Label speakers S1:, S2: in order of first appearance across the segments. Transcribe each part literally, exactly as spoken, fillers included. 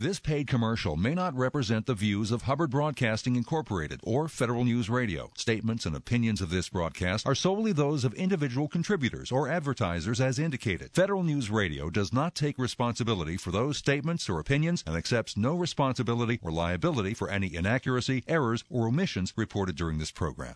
S1: This paid commercial may not represent the views of Hubbard Broadcasting Incorporated or Federal News Radio. Statements and opinions of this broadcast are solely those of individual contributors or advertisers as indicated. Federal News Radio does not take responsibility for those statements or opinions and accepts no responsibility or liability for any inaccuracy, errors, or omissions reported during this program.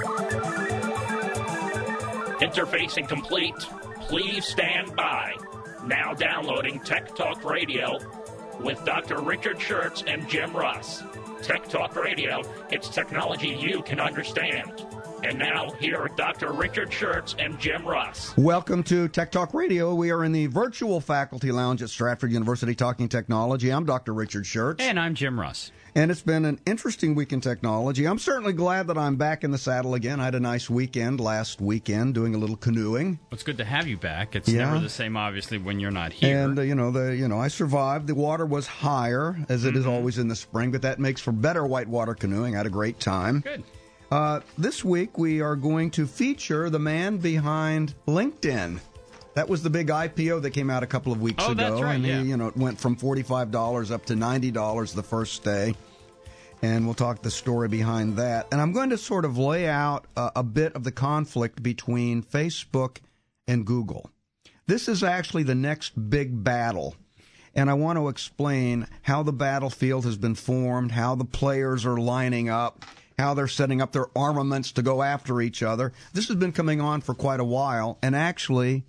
S2: Interfacing complete. Please stand by. Now downloading Tech Talk Radio with Doctor Richard Schertz and Jim Russ. Tech Talk Radio, it's technology you can understand. And now, here are Doctor Richard Schertz and Jim Russ.
S3: Welcome to Tech Talk Radio. We are in the virtual faculty lounge at Stratford University talking technology. I'm Doctor Richard Schertz.
S4: And I'm Jim Russ.
S3: And it's been an interesting week in technology. I'm certainly glad that I'm back in the saddle again. I had a nice weekend last weekend doing a little canoeing.
S4: Well, it's good to have you back. It's
S3: Yeah.
S4: never the same, obviously, when you're not here.
S3: And, uh, you know, the you know, I survived. The water was higher, as it is
S4: Mhm.
S3: always in the spring, but that makes for better whitewater canoeing. I had a great time.
S4: Good.
S3: Uh, this week, we are going to feature the man behind LinkedIn. That was the big I P O that came out a couple of weeks
S4: Oh,
S3: ago.
S4: that's right,
S3: and
S4: yeah.
S3: he, you know, it went from forty-five dollars up to ninety dollars the first day. And we'll talk the story behind that. And I'm going to sort of lay out uh, a bit of the conflict between Facebook and Google. This is actually the next big battle. And I want to explain how the battlefield has been formed, how the players are lining up, how they're setting up their armaments to go after each other. This has been coming on for quite a while. And actually,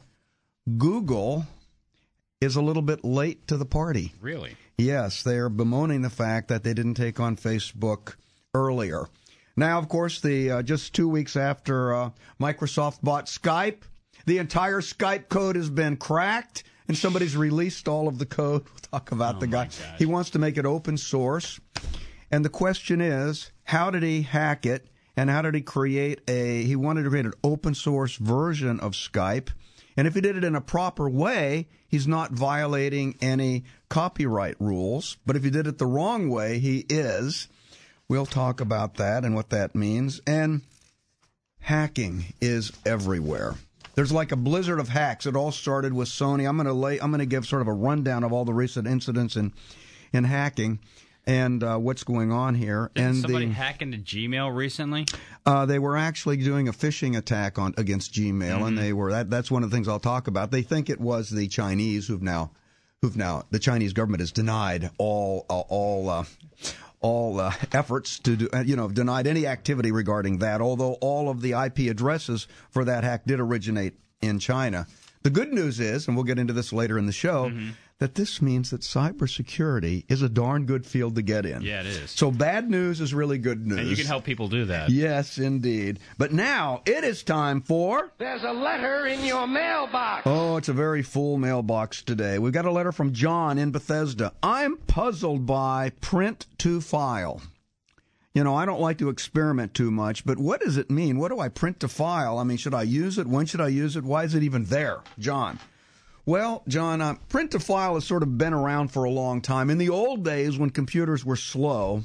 S3: Google is a little bit late to the party.
S4: Really?
S3: Yes, they are bemoaning the fact that they didn't take on Facebook earlier. Now, of course, the uh, just two weeks after uh, Microsoft bought Skype, the entire Skype code has been cracked, and somebody's released all of the code. We'll talk about
S4: Oh,
S3: the guy.
S4: my gosh.
S3: He wants to make it open source. And the question is, how did he hack it, and how did he create a, he wanted to create an open source version of Skype. And if he did it in a proper way, he's not violating any copyright rules. But if he did it the wrong way, he is. We'll talk about that and what that means. And hacking is everywhere. There's like a blizzard of hacks. It all started with Sony. I'm going to lay. I'm going to give sort of a rundown of all the recent incidents in in hacking and uh, what's going on here.
S4: Did
S3: and
S4: somebody
S3: the,
S4: hack into Gmail recently?
S3: Uh, they were actually doing a phishing attack on against Gmail,
S4: Mm-hmm.
S3: and they were that, that's one of the things I'll talk about. They think it was the Chinese who've now, who've now the Chinese government has denied all uh, all uh, all uh, efforts to do, uh, you know, denied any activity regarding that. Although all of the I P addresses for that hack did originate in China. The good news is, and we'll get into this later in the show,
S4: Mm-hmm.
S3: that this means that cybersecurity is a darn good field to get in.
S4: Yeah, it is.
S3: So bad news is really good news.
S4: And you can help people do that.
S3: Yes, indeed. But now it is time for...
S5: There's a letter in your mailbox.
S3: Oh, it's a very full mailbox today. We've got a letter from John in Bethesda. I'm puzzled by print to file. You know, I don't like to experiment too much, but what does it mean? What do I print to file? I mean, should I use it? When should I use it? Why is it even there? John. Well, John, uh, print to file has sort of been around for a long time. In the old days, when computers were slow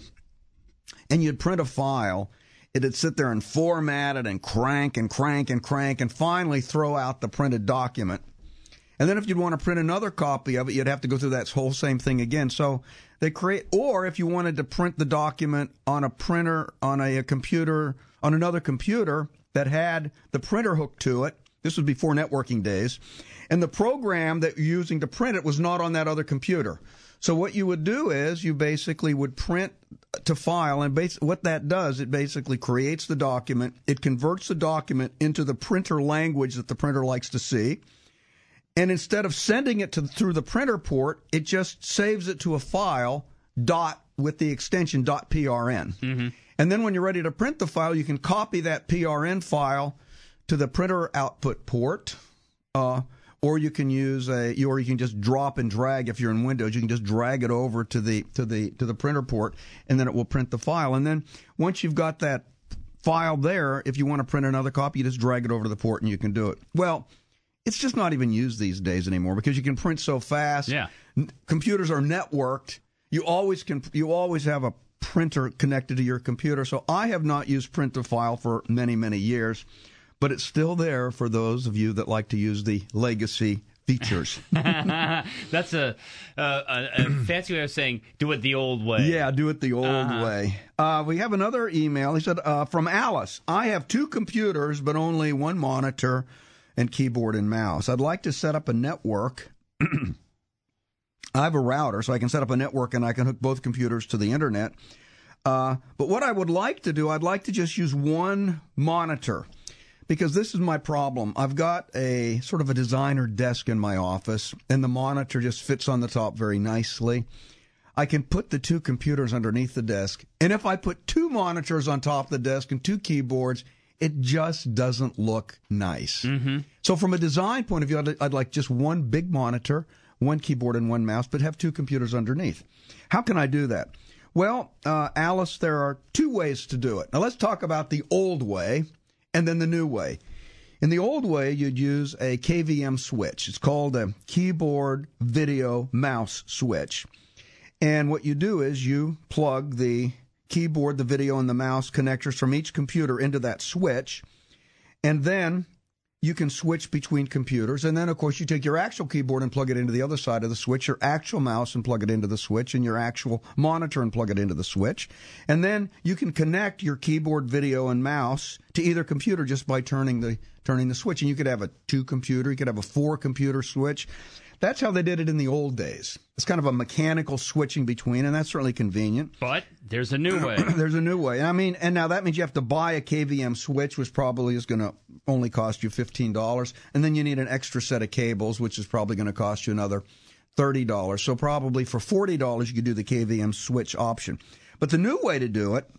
S3: and you'd print a file, it'd sit there and format it and crank and crank and crank and finally throw out the printed document. And then if you'd want to print another copy of it, you'd have to go through that whole same thing again. So they create, or if you wanted to print the document on a printer, on a, a computer, on another computer that had the printer hooked to it, this was before networking days, and the program that you're using to print it was not on that other computer. So what you would do is you basically would print to file, and bas- what that does, it basically creates the document, it converts the document into the printer language that the printer likes to see, and instead of sending it to through the printer port, it just saves it to a file dot with the extension .prn.
S4: Mm-hmm.
S3: And then when you're ready to print the file, you can copy that P R N file to the printer output port, uh, or you can use a, or you can just drop and drag. If you're in Windows, you can just drag it over to the to the to the printer port, and then it will print the file. And then once you've got that file there, if you want to print another copy, you just drag it over to the port, and you can do it. Well, it's just not even used these days anymore because you can print so fast.
S4: Yeah,
S3: N- computers are networked. You always can. You always have a printer connected to your computer. So I have not used print to file for many many years. But it's still there for those of you that like to use the legacy features.
S4: That's a, a, a, a fancy way of saying do it the old way.
S3: Yeah, do it the old
S4: Uh-huh.
S3: way. Uh, we have another email. He said, uh, from Alice, I have two computers, but only one monitor and keyboard and mouse. I'd like to set up a network. I have a router, so I can set up a network and I can hook both computers to the internet. Uh, but what I would like to do, I'd like to just use one monitor, because this is my problem. I've got a sort of a designer desk in my office, and the monitor just fits on the top very nicely. I can put the two computers underneath the desk, and if I put two monitors on top of the desk and two keyboards, it just doesn't look nice.
S4: Mm-hmm.
S3: So from a design point of view, I'd, I'd like just one big monitor, one keyboard and one mouse, but have two computers underneath. How can I do that? Well, uh, Alice, there are two ways to do it. Now let's talk about the old way and then the new way. In the old way, you'd use a K V M switch. It's called a keyboard video mouse switch. And what you do is you plug the keyboard, the video, and the mouse connectors from each computer into that switch, and then you can switch between computers. And then, of course, you take your actual keyboard and plug it into the other side of the switch, your actual mouse and plug it into the switch, and your actual monitor and plug it into the switch. And then you can connect your keyboard, video, and mouse to either computer just by turning the turning the switch. And you could have a two-computer, you could have a four-computer switch. That's how they did it in the old days. It's kind of a mechanical switching between, and that's certainly convenient.
S4: But there's a new way.
S3: There's a new way. I mean, and now that means you have to buy a K V M switch, which probably is going to only cost you fifteen dollars. And then you need an extra set of cables, which is probably going to cost you another thirty dollars. So probably for forty dollars, you could do the K V M switch option. But the new way to do it,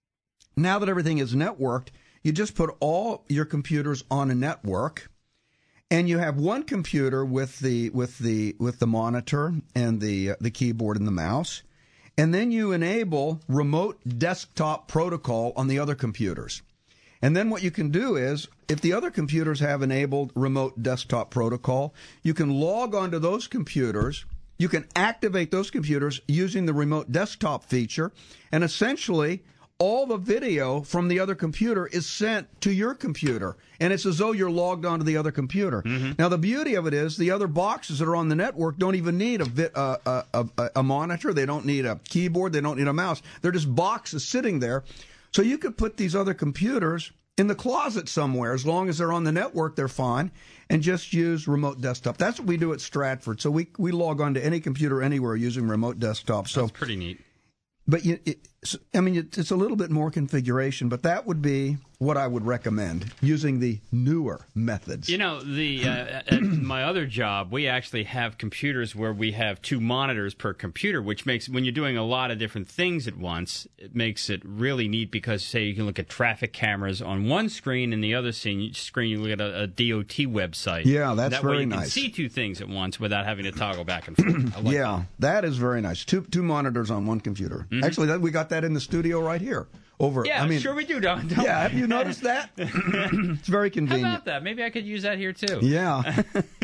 S3: now that everything is networked, you just put all your computers on a network. And you have one computer with the with the with the monitor and the uh, the keyboard and the mouse, and then you enable remote desktop protocol on the other computers. And then what you can do is, if the other computers have enabled remote desktop protocol, you can log onto those computers. You can activate those computers using the remote desktop feature, and essentially all the video from the other computer is sent to your computer, and it's as though you're logged onto the other computer. Mm-hmm. Now, the beauty of it is the other boxes that are on the network don't even need a, vi- uh, a, a, a monitor. They don't need a keyboard. They don't need a mouse. They're just boxes sitting there. So you could put these other computers in the closet somewhere. As long as they're on the network, they're fine, and just use remote desktop. That's what we do at Stratford. So we, we log on to any computer anywhere using remote desktop. So
S4: that's pretty neat.
S3: But you, it, I mean, it's a little bit more configuration, but that would be what I would recommend, using the newer methods.
S4: You know, the uh, at my other job, we actually have computers where we have two monitors per computer, which makes, when you're doing a lot of different things at once, it makes it really neat because, say, you can look at traffic cameras on one screen, and the other screen, screen you look at a, a D O T website.
S3: Yeah, that's
S4: that
S3: very
S4: way you
S3: nice.
S4: can see two things at once without having to toggle back and forth. I like
S3: yeah, that. that is very nice. Two two monitors on one computer. Mm-hmm. Actually, that, we got that in the studio right here. Over.
S4: Yeah,
S3: I mean,
S4: sure we do, Don. Don't
S3: yeah, have you noticed that? It's very convenient.
S4: How about that? Maybe I could use that here, too.
S3: Yeah.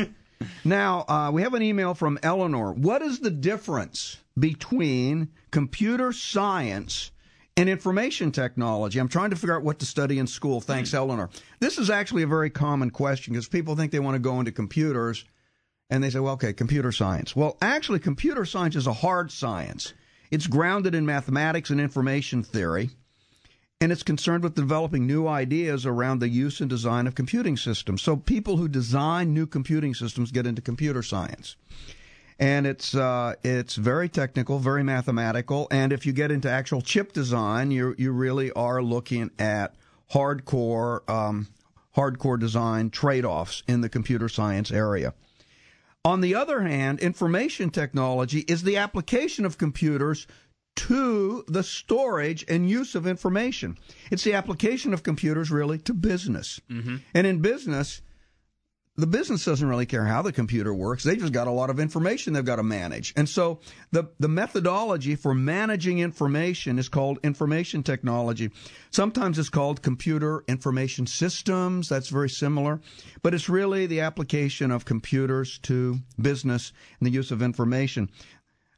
S3: Now, uh, we have an email from Eleanor. What is the difference between computer science and information technology? I'm trying to figure out what to study in school. Thanks, mm. Eleanor. This is actually a very common question because people think they want to go into computers, and they say, well, okay, computer science. Well, actually, computer science is a hard science. It's grounded in mathematics and information theory, and it's concerned with developing new ideas around the use and design of computing systems. So people who design new computing systems get into computer science. And it's uh, it's very technical, very mathematical, and if you get into actual chip design, you you really are looking at hardcore um, hardcore design trade-offs in the computer science area. On the other hand, information technology is the application of computers to the storage and use of information. It's the application of computers, really, to business. Mm-hmm. And in business, the business doesn't really care how the computer works. They just got a lot of information they've got to manage. And so the, the methodology for managing information is called information technology. Sometimes it's called computer information systems. That's very similar. But it's really the application of computers to business and the use of information.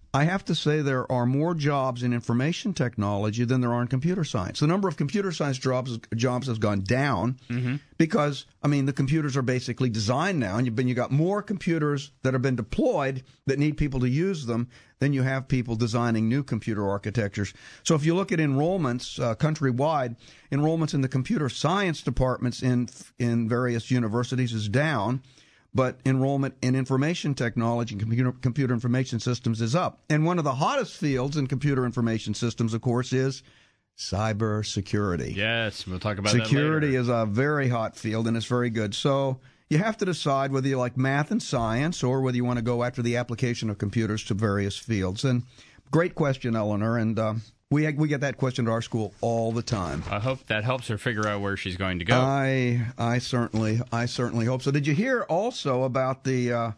S3: I have to say there are more jobs in information technology than there are in computer science. The number of computer science jobs jobs has gone down mm-hmm. because, I mean, the computers are basically designed now, and you've been you got more computers that have been deployed that need people to use them than you have people designing new computer architectures. So if you look at enrollments uh, countrywide, enrollments in the computer science departments in in various universities is down. But enrollment in information technology and computer, computer information systems is up. And one of the hottest fields in computer information systems, of course, is cybersecurity.
S4: Yes, we'll talk about
S3: Security
S4: that later.
S3: is a very hot field, and it's very good. So you have to decide whether you like math and science or whether you want to go after the application of computers to various fields. And great question, Eleanor, and uh, we we get that question at our school all the time.
S4: I hope that helps her figure out where she's going to go.
S3: I I certainly I certainly hope so. Did you hear also about the uh,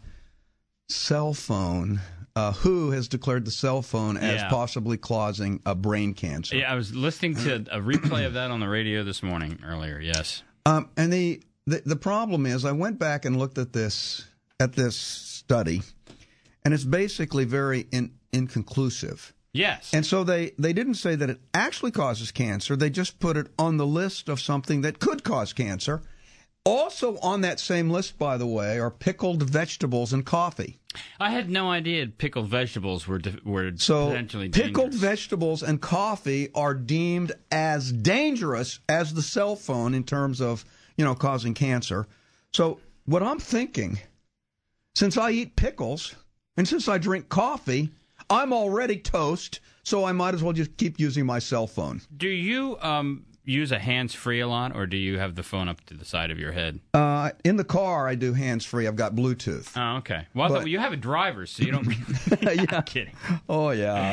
S3: cell phone? Uh, W H O has declared the cell phone as
S4: yeah.
S3: possibly causing a brain cancer.
S4: Yeah, I was listening to a replay of that on the radio this morning earlier. Yes,
S3: um, and the, the the problem is, I went back and looked at this at this study, and it's basically very in, inconclusive.
S4: Yes.
S3: And so they, they didn't say that it actually causes cancer. They just put it on the list of something that could cause cancer. Also on that same list, by the way, are pickled vegetables and coffee.
S4: I had no idea pickled vegetables were de- were
S3: so
S4: potentially dangerous.
S3: Pickled vegetables and coffee are deemed as dangerous as the cell phone in terms of, you know, causing cancer. So what I'm thinking, since I eat pickles and since I drink coffee, I'm already toast, so I might as well just keep using my cell phone.
S4: Do you um, use a hands-free a lot, or do you have the phone up to the side of your head?
S3: Uh, in the car, I do hands-free. I've got Bluetooth.
S4: Oh, okay. Well, I
S3: but,
S4: thought well, you have a driver, so you don't...
S3: yeah.
S4: I'm kidding.
S3: Oh, yeah.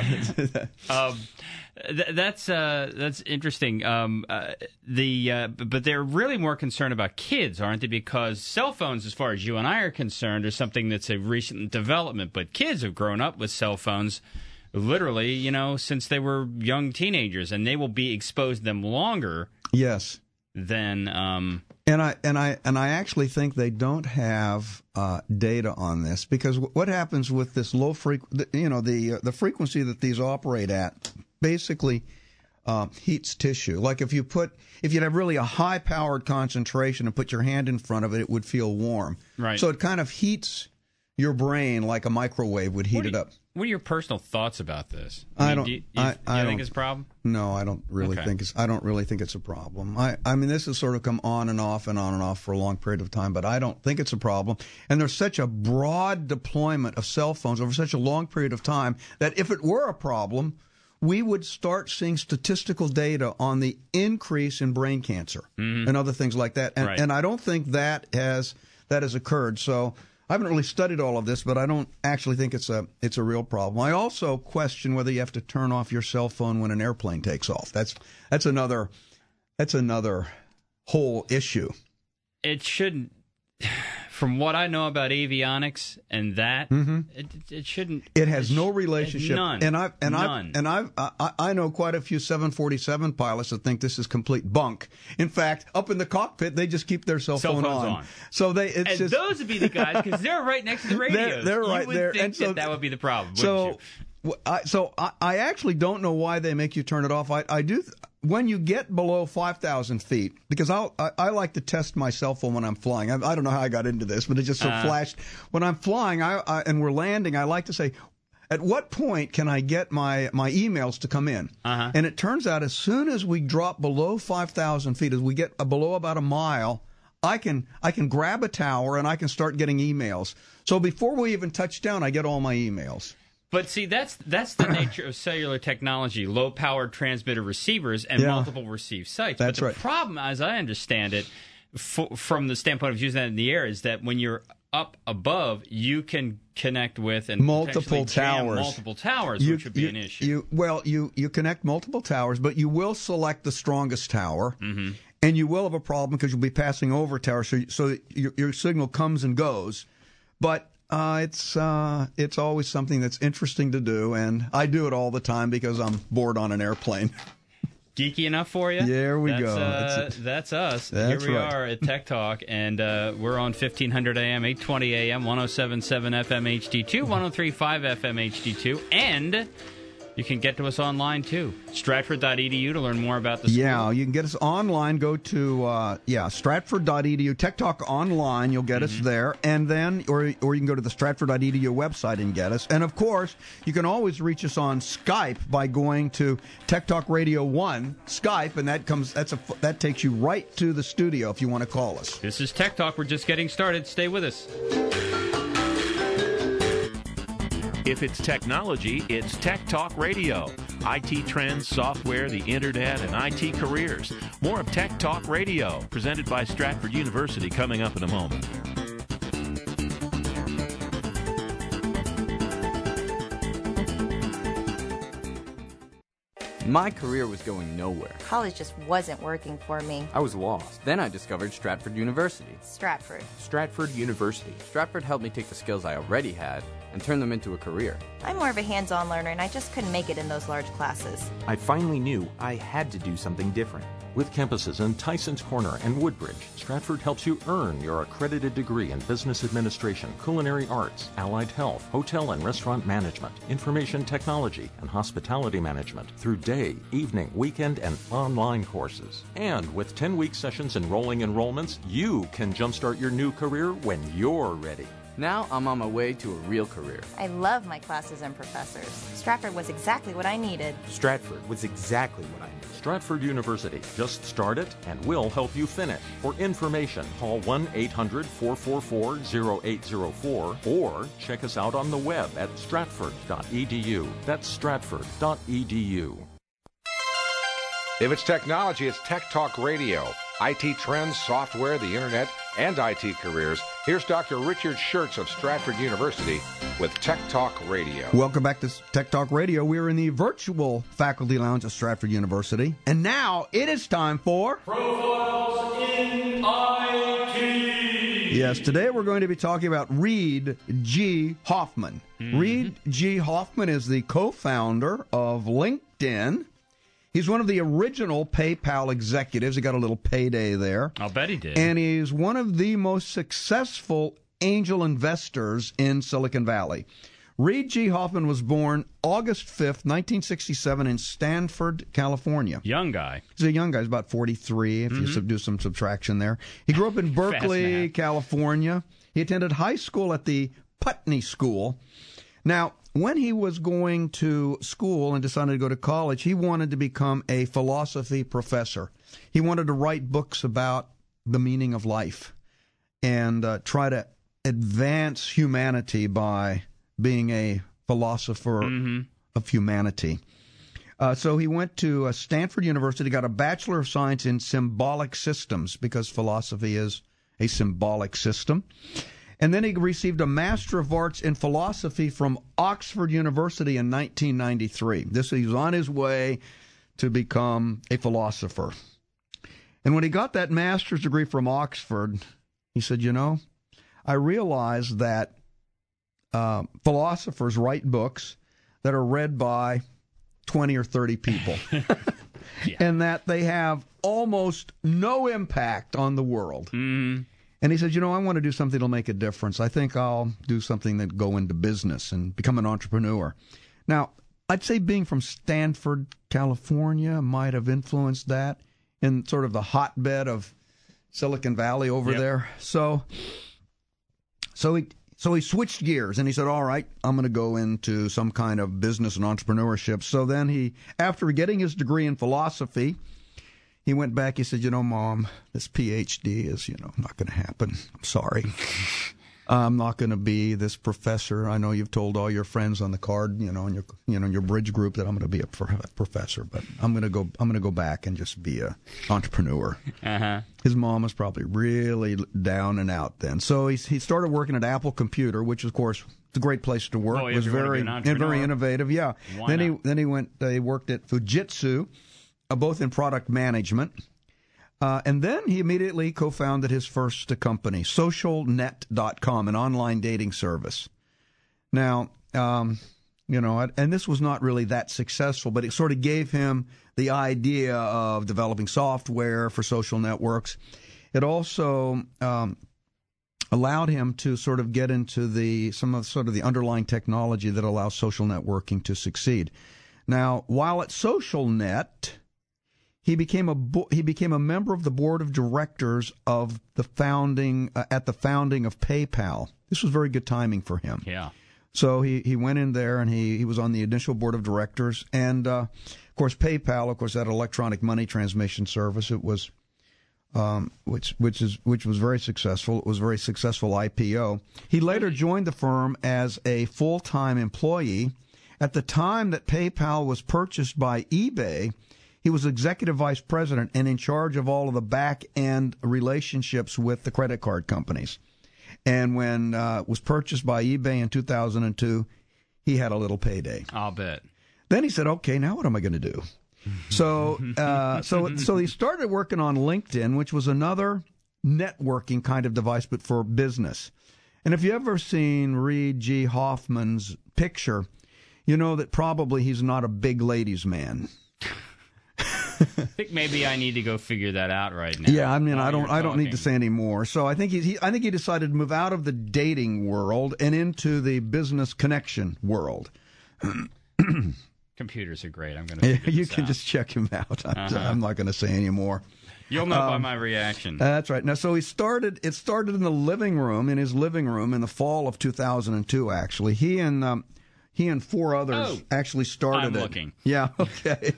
S4: um, th- that's uh, that's interesting. Um, uh, the uh, but they're really more concerned about kids, aren't they? Because cell phones, as far as you and I are concerned, are something that's a recent development. But kids have grown up with cell phones, literally, you know, since they were young teenagers, and they will be exposed to them longer.
S3: Yes.
S4: Than. Um,
S3: and I and I and I actually think they don't have uh, data on this, because w- what happens with this low freq, you know, the uh, the frequency that these operate at basically uh, heats tissue. Like if you put if you have really a high powered concentration and put your hand in front of it, it would feel warm.
S4: Right.
S3: So it kind of heats your brain like a microwave would heat
S4: you,
S3: it up.
S4: What are your personal thoughts about this?
S3: I,
S4: I mean,
S3: don't.
S4: Do you,
S3: I,
S4: you, do
S3: I
S4: you
S3: don't
S4: think it's a problem?
S3: No, I don't really
S4: Okay.
S3: think it's. I don't really think it's a problem. I, I mean, this has sort of come on and off and on and off for a long period of time, but I don't think it's a problem. And there's such a broad deployment of cell phones over such a long period of time that if it were a problem, we would start seeing statistical data on the increase in brain cancer
S4: mm-hmm.
S3: and other things like that. And,
S4: right.
S3: and I don't think that has that has occurred. So I haven't really studied all of this, but I don't actually think it's a it's a real problem. I also question whether you have to turn off your cell phone when an airplane takes off. That's that's another that's another whole issue.
S4: It shouldn't. From what I know about avionics and that,
S3: mm-hmm.
S4: it, it shouldn't.
S3: It has
S4: it
S3: no
S4: sh-
S3: relationship.
S4: None.
S3: And I and
S4: none.
S3: I and I've, I I know quite a few seven forty-seven pilots that think this is complete bunk. In fact, up in the cockpit, they just keep their cell,
S4: Cell
S3: phone
S4: phones
S3: on.
S4: on.
S3: So they it's
S4: and
S3: just,
S4: those would be the guys because they're right next to the radios.
S3: They're, they're right
S4: you would
S3: there,
S4: think
S3: and so
S4: that, that would be the problem.
S3: So.
S4: Wouldn't you?
S3: I, so I, I actually don't know why they make you turn it off. I, I do th- when you get below five thousand feet, because I'll, I I like to test my cell phone when I'm flying. I, I don't know how I got into this, but it just so
S4: uh,
S3: flashed. When I'm flying I, I, and we're landing, I like to say, at what point can I get my, my emails to come in?
S4: Uh-huh.
S3: And it turns out as soon as we drop below five thousand feet, as we get uh, below about a mile, I can I can grab a tower and I can start getting emails. So before we even touch down, I get all my emails.
S4: But see, that's that's the nature of cellular technology: low-powered transmitter receivers and
S3: Yeah.
S4: multiple receive sites.
S3: That's
S4: but the
S3: right.
S4: problem, as I understand it, f- from the standpoint of using that in the air, is that when you're up above, you can connect with and
S3: Multiple
S4: potentially jam
S3: towers.
S4: multiple towers,
S3: You-
S4: which would be
S3: you-
S4: an issue.
S3: You, well, you, you connect multiple towers, but you will select the strongest tower,
S4: mm-hmm.
S3: and you will have a problem because you'll be passing over towers, so, so your, your signal comes and goes. But uh, it's uh, it's always something that's interesting to do, and I do it all the time because I'm bored on an airplane.
S4: Geeky enough for you?
S3: There we
S4: that's,
S3: go.
S4: Uh,
S3: that's,
S4: that's us.
S3: That's
S4: Here we
S3: right.
S4: are at Tech Talk, and uh, we're on fifteen hundred A M, eight twenty A M, one oh seven point seven F M H D two, one oh three point five F M H D two, and you can get to us online, too. Stratford dot E D U to learn more about the school.
S3: Yeah, you can get us online. Go to, uh, yeah, Stratford dot E D U. Tech Talk Online, you'll get mm-hmm. us there. And then, or, or you can go to the Stratford dot E D U website and get us. And, of course, you can always reach us on Skype by going to Tech Talk Radio one, Skype, and that comes, that's a, that takes you right to the studio if you want to call us.
S4: This is Tech Talk. We're just getting started. Stay with us.
S2: If it's technology, it's Tech Talk Radio. I T trends, software, the internet, and I T careers. More of Tech Talk Radio, presented by Stratford University, coming up in a moment.
S6: My career was going nowhere.
S7: College just wasn't working for me.
S6: I was lost. Then I discovered Stratford University.
S7: Stratford.
S6: Stratford University. Stratford helped me take the skills I already had and turn them into a career.
S7: I'm more of a hands-on learner, and I just couldn't make it in those large classes.
S8: I finally knew I had to do something different.
S9: With campuses in Tysons Corner and Woodbridge, Stratford helps you earn your accredited degree in business administration, culinary arts, allied health, hotel and restaurant management, information technology, and hospitality management through day, evening, weekend, and online courses. And with ten-week sessions and rolling enrollments, you can jumpstart your new career when you're ready.
S6: Now I'm on my way to a real career.
S7: I love my classes and professors. Stratford was exactly what I needed.
S8: Stratford was exactly what I needed.
S9: Stratford University. Just start it, and we'll help you finish. For information, call one eight hundred, four four four, oh eight oh four or check us out on the web at stratford dot E D U. That's stratford dot E D U.
S10: If it's technology, it's Tech Talk Radio. I T trends, software, the internet, and I T careers. Here's Doctor Richard Schertz of Stratford University with Tech Talk Radio.
S3: Welcome back to Tech Talk Radio. We're in the virtual faculty lounge at Stratford University. And now it is time for
S11: Profiles in I T.
S3: Yes, today we're going to be talking about Reid G. Hoffman. Mm-hmm. Reid G. Hoffman is the co-founder of LinkedIn. He's one of the original PayPal executives. He got a little payday there.
S4: I'll bet he did.
S3: And he's one of the most successful angel investors in Silicon Valley. Reid G. Hoffman was born August fifth, nineteen sixty-seven in Stanford, California.
S4: Young guy.
S3: He's a young guy. He's about forty-three, if mm-hmm. you do some subtraction there. He grew up in Berkeley, California. He attended high school at the Putney School. Now, when he was going to school and decided to go to college, he wanted to become a philosophy professor. He wanted to write books about the meaning of life and uh, try to advance humanity by being a philosopher mm-hmm. of humanity. Uh, so he went to uh, Stanford University, got a Bachelor of Science in Symbolic Systems, because philosophy is a symbolic system. And then he received a Master of Arts in Philosophy from Oxford University in nineteen ninety-three. This he was on his way to become a philosopher. And when he got that master's degree from Oxford, he said, you know, I realized that uh, philosophers write books that are read by twenty or thirty people, yeah. and that they have almost no impact on the world.
S4: Mm-hmm.
S3: And he said, you know, I want to do something that'll make a difference. I think I'll do something that go into business and become an entrepreneur. Now, I'd say being from Stanford, California might have influenced that in sort of the hotbed of Silicon Valley over yep. there. So, so he so he switched gears and he said, all right, I'm going to go into some kind of business and entrepreneurship. So then he, after getting his degree in philosophy, he went back, he said, you know, Mom, this P H D is, you know, not going to happen. I'm sorry. I'm not going to be this professor. I know you've told all your friends on the card, you know, in your, you know, in your bridge group that I'm going to be a professor, but I'm going to go, I'm going to go back and just be a entrepreneur.
S4: Uh-huh.
S3: His mom was probably really down and out then. So he, he started working at Apple Computer, which, of course, it's a great place to work.
S4: Oh,
S3: it was very, and very innovative. Yeah.
S4: Why
S3: then
S4: not?
S3: he, then he went, uh, he worked at Fujitsu. Uh, both in product management. Uh, and then he immediately co-founded his first uh, company, social net dot com, an online dating service. Now, um, You know, and this was not really that successful, but it sort of gave him the idea of developing software for social networks. It also um, allowed him to sort of get into the some of sort of the underlying technology that allows social networking to succeed. Now, while at SocialNet, he became a bo- he became a member of the board of directors of the founding uh, at the founding of PayPal. This was very good timing for him.
S4: Yeah.
S3: So he, he went in there and he, he was on the initial board of directors. And, uh, of course, PayPal, of course, that electronic money transmission service, it was, um, which, which is, which was very successful. It was a very successful I P O. He later joined the firm as a full-time employee. At the time that PayPal was purchased by eBay, he was executive vice president and in charge of all of the back-end relationships with the credit card companies. And when uh, it was purchased by eBay in two thousand two, he had a little payday.
S4: I'll bet.
S3: Then he said, okay, now what am I going to do? so uh, so, so he started working on LinkedIn, which was another networking kind of device, but for business. And if you've ever seen Reid G. Hoffman's picture, you know that probably he's not a big ladies' man.
S4: I think maybe I need to go figure that out right now.
S3: Yeah, I mean, I don't, I don't need to say any more. So I think he, he, I think he decided to move out of the dating world and into the business connection world.
S4: Computers are great. I'm going to.
S3: You
S4: this
S3: can
S4: out.
S3: just check him out. I'm,
S4: Uh-huh.
S3: I'm not going to say any more.
S4: You'll know
S3: um,
S4: by my reaction.
S3: That's right. Now, so he started. It started in the living room, in his living room, in the fall of two thousand two. Actually, he and um, he and four others
S4: Oh,
S3: actually started
S4: I'm
S3: it.
S4: looking.
S3: Yeah. Okay.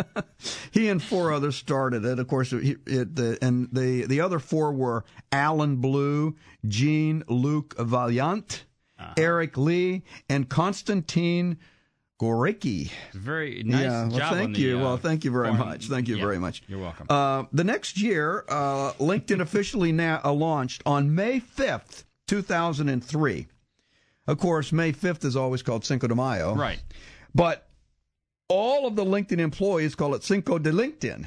S3: He and four others started it. Of course, it, it, the, and the the other four were Alan Blue, Jean-Luc Valiant, uh-huh. Eric Lee, and Konstantin Gorecki.
S4: Very nice
S3: yeah, well,
S4: job.
S3: Thank
S4: on the,
S3: you.
S4: Uh,
S3: well, thank you very
S4: form.
S3: much. Thank you
S4: yeah,
S3: very much.
S4: You're welcome.
S3: Uh, the next year, uh, LinkedIn officially now uh, launched on May fifth, two thousand three. Of course, May fifth is always called Cinco de Mayo.
S4: Right.
S3: But all of the LinkedIn employees call it Cinco de LinkedIn.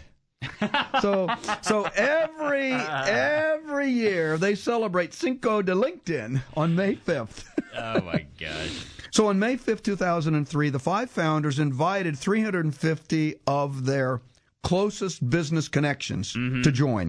S3: so so every every year they celebrate Cinco de LinkedIn on May fifth.
S4: Oh, my gosh.
S3: So on May fifth, two thousand three, the five founders invited three hundred fifty of their closest business connections mm-hmm. to join.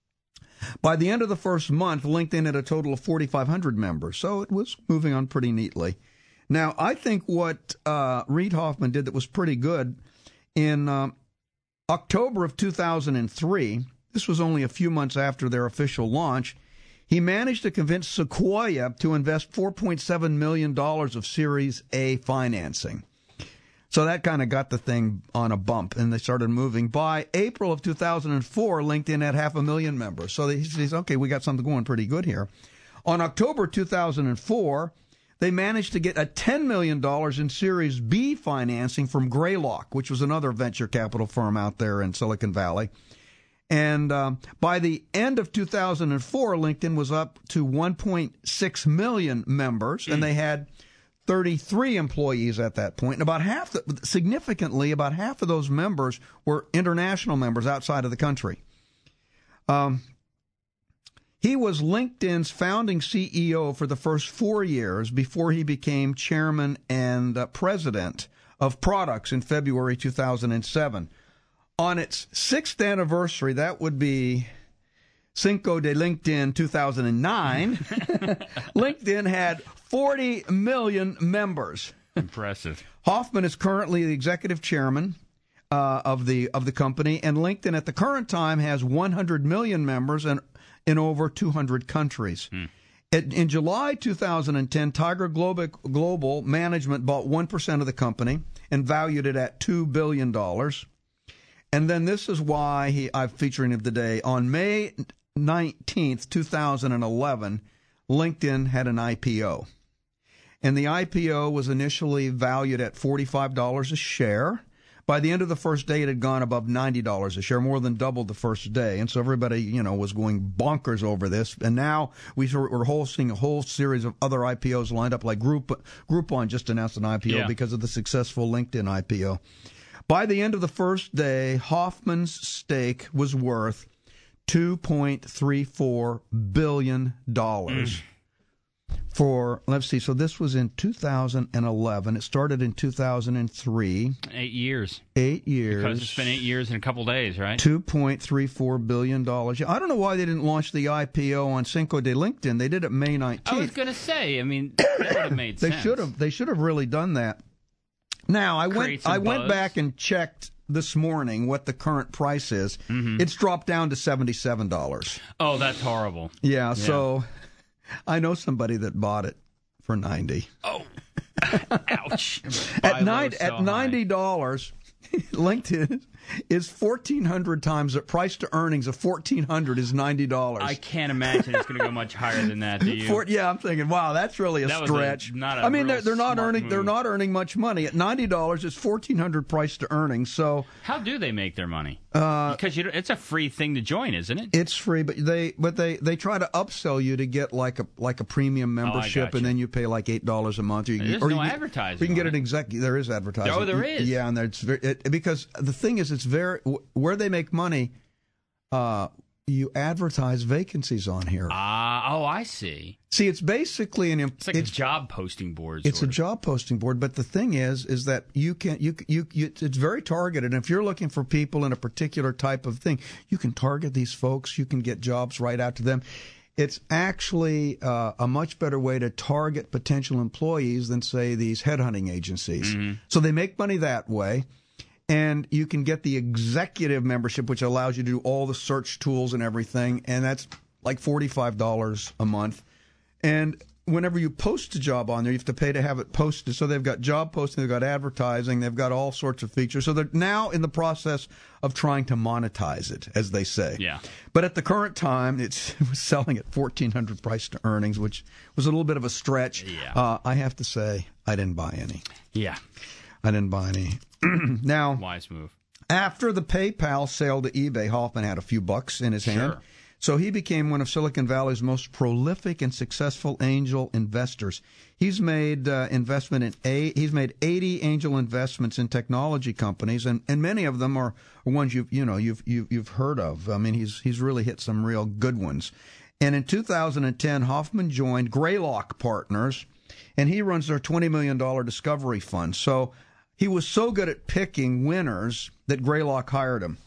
S3: By the end of the first month, LinkedIn had a total of forty-five hundred members, so it was moving on pretty neatly. Now, I think what uh, Reid Hoffman did that was pretty good, in um, October of two thousand three, this was only a few months after their official launch, he managed to convince Sequoia to invest four point seven million dollars of Series A financing. So that kind of got the thing on a bump, and they started moving. By April of two thousand four, LinkedIn had half a million members. So he says, okay, we got something going pretty good here. On October two thousand four, they managed to get a ten million dollars in Series B financing from Greylock, which was another venture capital firm out there in Silicon Valley. And um, by the end of two thousand four, LinkedIn was up to one point six million members, and they had thirty-three employees at that point. And about half, the, significantly, about half of those members were international members outside of the country. Um, he was LinkedIn's founding C E O for the first four years before he became chairman and uh, president of products in February two thousand seven. On its sixth anniversary, that would be Cinco de LinkedIn two thousand nine, LinkedIn had forty million members.
S4: Impressive.
S3: Hoffman is currently the executive chairman uh, of the of the company, and LinkedIn at the current time has one hundred million members and in over two hundred countries. Hmm. In, in July two thousand ten, Tiger Global, Global Management bought one percent of the company and valued it at two billion dollars. And then this is why he, I'm featuring him today. On May nineteenth, two thousand eleven, LinkedIn had an I P O. And the I P O was initially valued at forty-five dollars a share. By the end of the first day, it had gone above ninety dollars a share, more than doubled the first day. And so everybody, you know, was going bonkers over this. And now we we're hosting a whole series of other I P Os lined up, like Group, Groupon just announced an I P O yeah. because of the successful LinkedIn I P O. By the end of the first day, Hoffman's stake was worth two point three four billion dollars. Mm. for, let's see, so this was in two thousand eleven. It started in two thousand three.
S4: Eight years.
S3: Eight years.
S4: Because it's been eight years in a couple days, right?
S3: two point three four billion dollars. I don't know why they didn't launch the I P O on Cinco de LinkedIn. They did it May nineteenth.
S4: I was going to say, I mean, that would have made
S3: they
S4: sense.
S3: Should have, they should have really done that. Now, I
S4: Create
S3: went I
S4: some
S3: went
S4: buzz.
S3: back and checked this morning what the current price is.
S4: Mm-hmm.
S3: It's dropped down to seventy-seven dollars.
S4: Oh, that's horrible.
S3: Yeah,
S4: Yeah.
S3: so I know somebody that bought it for ninety.
S4: Oh, ouch!
S3: At
S4: Buy
S3: nine
S4: low, sell
S3: at ninety dollars, LinkedIn is fourteen hundred times the price to earnings of fourteen hundred is ninety dollars.
S4: I can't imagine it's going to go much higher than that. Do you?
S3: For, yeah, I'm thinking, wow, that's really a
S4: That was a-
S3: stretch.
S4: not a
S3: I mean,
S4: real
S3: they're, they're not
S4: smart
S3: earning
S4: move.
S3: they're not earning much money. At ninety dollars, it's fourteen hundred price to earnings. So
S4: How do they make their money?
S3: Uh,
S4: because you, don't- it's a free thing to join, isn't it?
S3: it's free, but they but they, they try to upsell you to get like a like a premium membership,
S4: gotcha.
S3: and then you pay like eight dollars a month. Or you,
S4: There's
S3: or
S4: no
S3: you get-
S4: advertising
S3: You can get
S4: on
S3: an
S4: it.
S3: exec. There is advertising.
S4: Oh, there is?
S3: Yeah, and it's very, it, because the thing is, it's very where they make money. Uh, you advertise vacancies on here.
S4: Ah, oh, I see.
S3: See, it's basically an.
S4: It's like a job posting board.
S3: It's a
S4: sort of.
S3: job posting board, but the thing is, is that you can you you, you it's very targeted. And if you're looking for people in a particular type of thing, you can target these folks. You can get jobs right out to them. It's actually uh, a much better way to target potential employees than, say, these headhunting agencies.
S4: Mm-hmm.
S3: So they make money that way. And you can get the executive membership, which allows you to do all the search tools and everything. And that's like forty-five dollars a month. And whenever you post a job on there, you have to pay to have it posted. So they've got job posting, they've got advertising, they've got all sorts of features. So they're now in the process of trying to monetize it, as they say.
S4: Yeah.
S3: But at the current time, it's, it was selling at fourteen hundred price to earnings, which was a little bit of a stretch.
S4: Yeah.
S3: Uh, I have to say, I didn't buy any.
S4: Yeah.
S3: I didn't buy any. Now,
S4: Wise move.
S3: after the PayPal sale to eBay, Hoffman had a few bucks in his hand.
S4: Sure.
S3: So he became one of Silicon Valley's most prolific and successful angel investors. He's made uh, investment in a he's made eighty angel investments in technology companies, and, and many of them are ones you've you know you've you've you've heard of. I mean, he's he's really hit some real good ones. And in two thousand ten, Hoffman joined Greylock Partners, and he runs their twenty million dollars discovery fund. So he was so good at picking winners that Greylock hired him.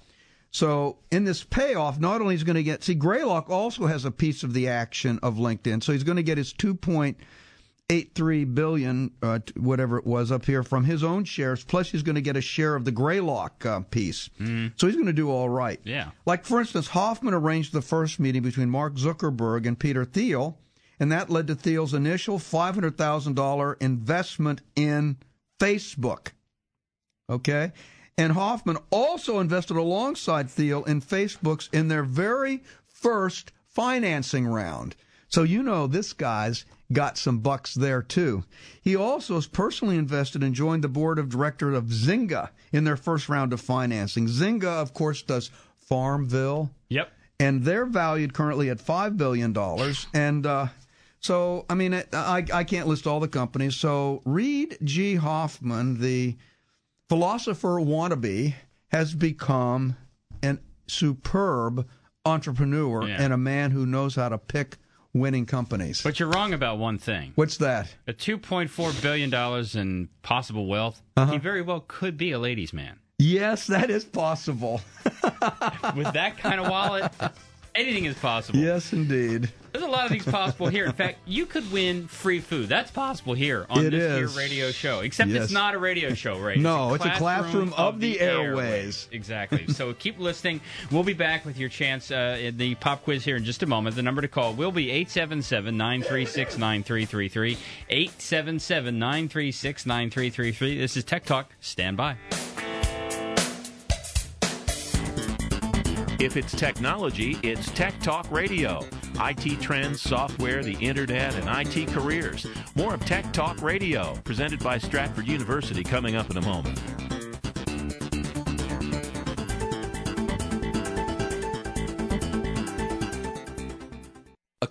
S3: So in this payoff, not only is he going to get, see, Greylock also has a piece of the action of LinkedIn. So he's going to get his two point eight three billion dollars, uh, whatever it was up here, from his own shares. Plus he's going to get a share of the Greylock uh, piece. Mm. So he's going to do all right.
S4: Yeah.
S3: Like, for instance, Hoffman arranged the first meeting between Mark Zuckerberg and Peter Thiel, and that led to Thiel's initial five hundred thousand dollars investment in Facebook. Okay? And Hoffman also invested alongside Thiel in Facebook's in their very first financing round. So you know this guy's got some bucks there too. He also is personally invested and joined the board of directors of Zynga in their first round of financing. Zynga, of course, does Farmville.
S4: Yep.
S3: And they're valued currently at five billion dollars. And uh, so, I mean, I, I can't list all the companies. So Reid G. Hoffman, the philosopher wannabe, has become a superb entrepreneur
S4: Yeah.
S3: and a man who knows how to pick winning companies.
S4: But you're wrong about one thing.
S3: What's that?
S4: At two point four billion dollars in possible wealth,
S3: Uh-huh.
S4: he very well could be a ladies' man.
S3: Yes, that is possible.
S4: With that kind of wallet, anything is possible.
S3: Yes, indeed.
S4: There's a lot of things possible here. In fact, you could win free food. That's possible here on
S3: It
S4: this
S3: is.
S4: here radio show. Except
S3: Yes.
S4: it's not a radio show, right?
S3: No, it's a classroom of the airways.
S4: Exactly. So keep listening. We'll be back with your chance uh, in the pop quiz here in just a moment. The number to call will be eight seven seven, nine three six, nine three three three. eight seven seven, nine three six, nine three three three. This is Tech Talk. Stand by.
S12: If it's technology, it's Tech Talk Radio. I T trends, software, the internet, and I T careers. More of Tech Talk Radio, presented by Stratford University, coming up in a moment.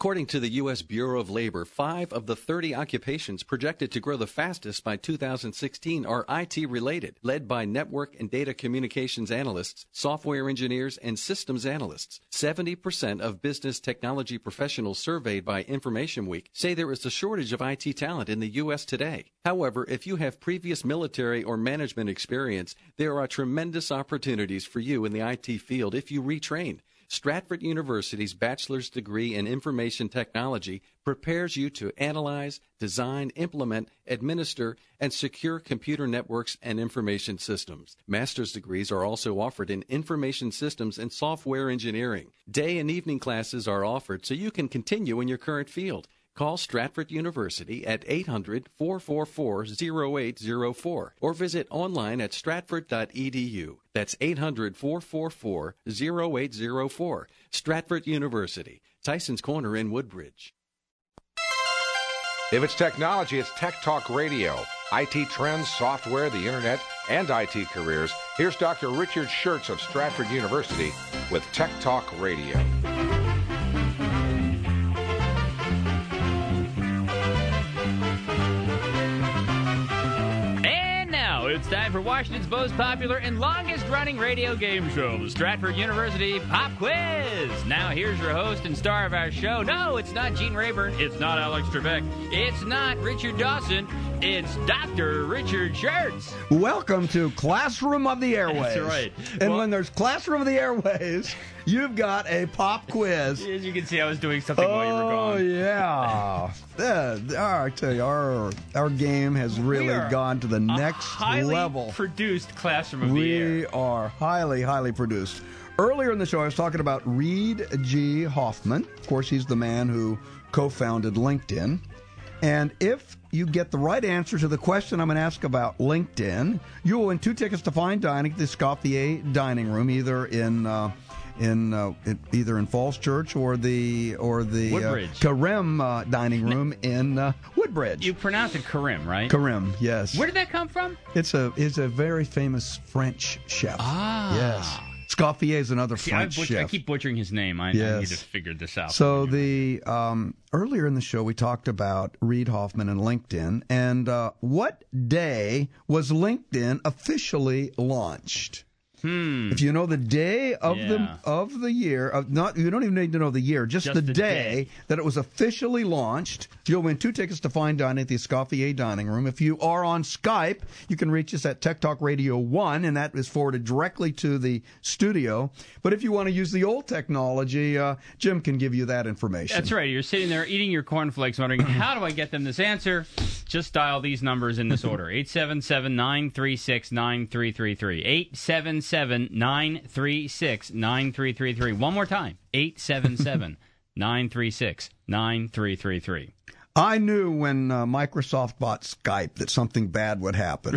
S13: According to the U S Bureau of Labor, five of the thirty occupations projected to grow the fastest by two thousand sixteen are I T-related, led by network and data communications analysts, software engineers, and systems analysts. seventy percent of business technology professionals surveyed by Information Week say there is a shortage of I T talent in the U S today. However, if you have previous military or management experience, there are tremendous opportunities for you in the I T field if you retrain. Stratford University's bachelor's degree in information technology prepares you to analyze, design, implement, administer, and secure computer networks and information systems. Master's degrees are also offered in information systems and software engineering. Day and evening classes are offered so you can continue in your current field. Call Stratford University at eight hundred, four four four, zero eight zero four or visit online at stratford dot e d u. That's eight hundred, four four four, zero eight zero four. Stratford University, Tyson's Corner in Woodbridge.
S10: If it's technology, it's Tech Talk Radio. I T trends, software, the internet, and I T careers. Here's Doctor Richard Schertz of Stratford University with Tech Talk Radio.
S4: It's time for Washington's most popular and longest-running radio game show, the Stratford University Pop Quiz. Now, here's your host and star of our show. No, it's not Gene Rayburn. It's not Alex Trebek. It's not Richard Dawson. It's Doctor Richard Schertz.
S3: Welcome to Classroom of the Airways.
S4: That's right.
S3: And
S4: well,
S3: when there's Classroom of the Airways, you've got a pop quiz.
S4: As you can see, I was doing something
S3: oh,
S4: while you were gone.
S3: Oh, yeah. yeah. I tell you, our, our game has really gone to the next
S4: highly
S3: level.
S4: Produced Classroom of
S3: we
S4: the Air.
S3: We are highly, highly produced. Earlier in the show, I was talking about Reid G. Hoffman. Of course, he's the man who co-founded LinkedIn. And if you get the right answer to the question I'm going to ask about LinkedIn, you will win two tickets to fine dining at the Escoffier Dining Room, either in uh, in uh, either in Falls Church or the or the uh, Karim uh, Dining Room in uh, Woodbridge.
S4: You pronounce it Karim, right?
S3: Karim, yes.
S4: Where did that come from?
S3: It's a it's a very famous French chef.
S4: Ah,
S3: yes. Escoffier is another
S4: See,
S3: French
S4: I, butcher,
S3: chef.
S4: I keep butchering his name. I,
S3: yes.
S4: I need to figure this out.
S3: So the um, earlier in the show, we talked about Reid Hoffman and LinkedIn. And uh, what day was LinkedIn officially launched?
S4: Hmm.
S3: If you know the day of
S4: yeah.
S3: the of the year, of not you don't even need to know the year, just,
S4: just
S3: the,
S4: the
S3: day,
S4: day
S3: that it was officially launched, you'll win two tickets to fine dining at the Escoffier Dining Room. If you are on Skype, you can reach us at Tech Talk Radio one, and that is forwarded directly to the studio. But if you want to use the old technology, uh, Jim can give you that information.
S4: That's right. You're sitting there eating your cornflakes, wondering, how do I get them this answer? Just dial these numbers in this order: eight seven seven, nine three six, nine three three three, eight seven seven, nine three six, nine three three three. One more time: eight seven seven, nine three six, nine three three three.
S3: I knew when uh, Microsoft bought Skype that something bad would happen.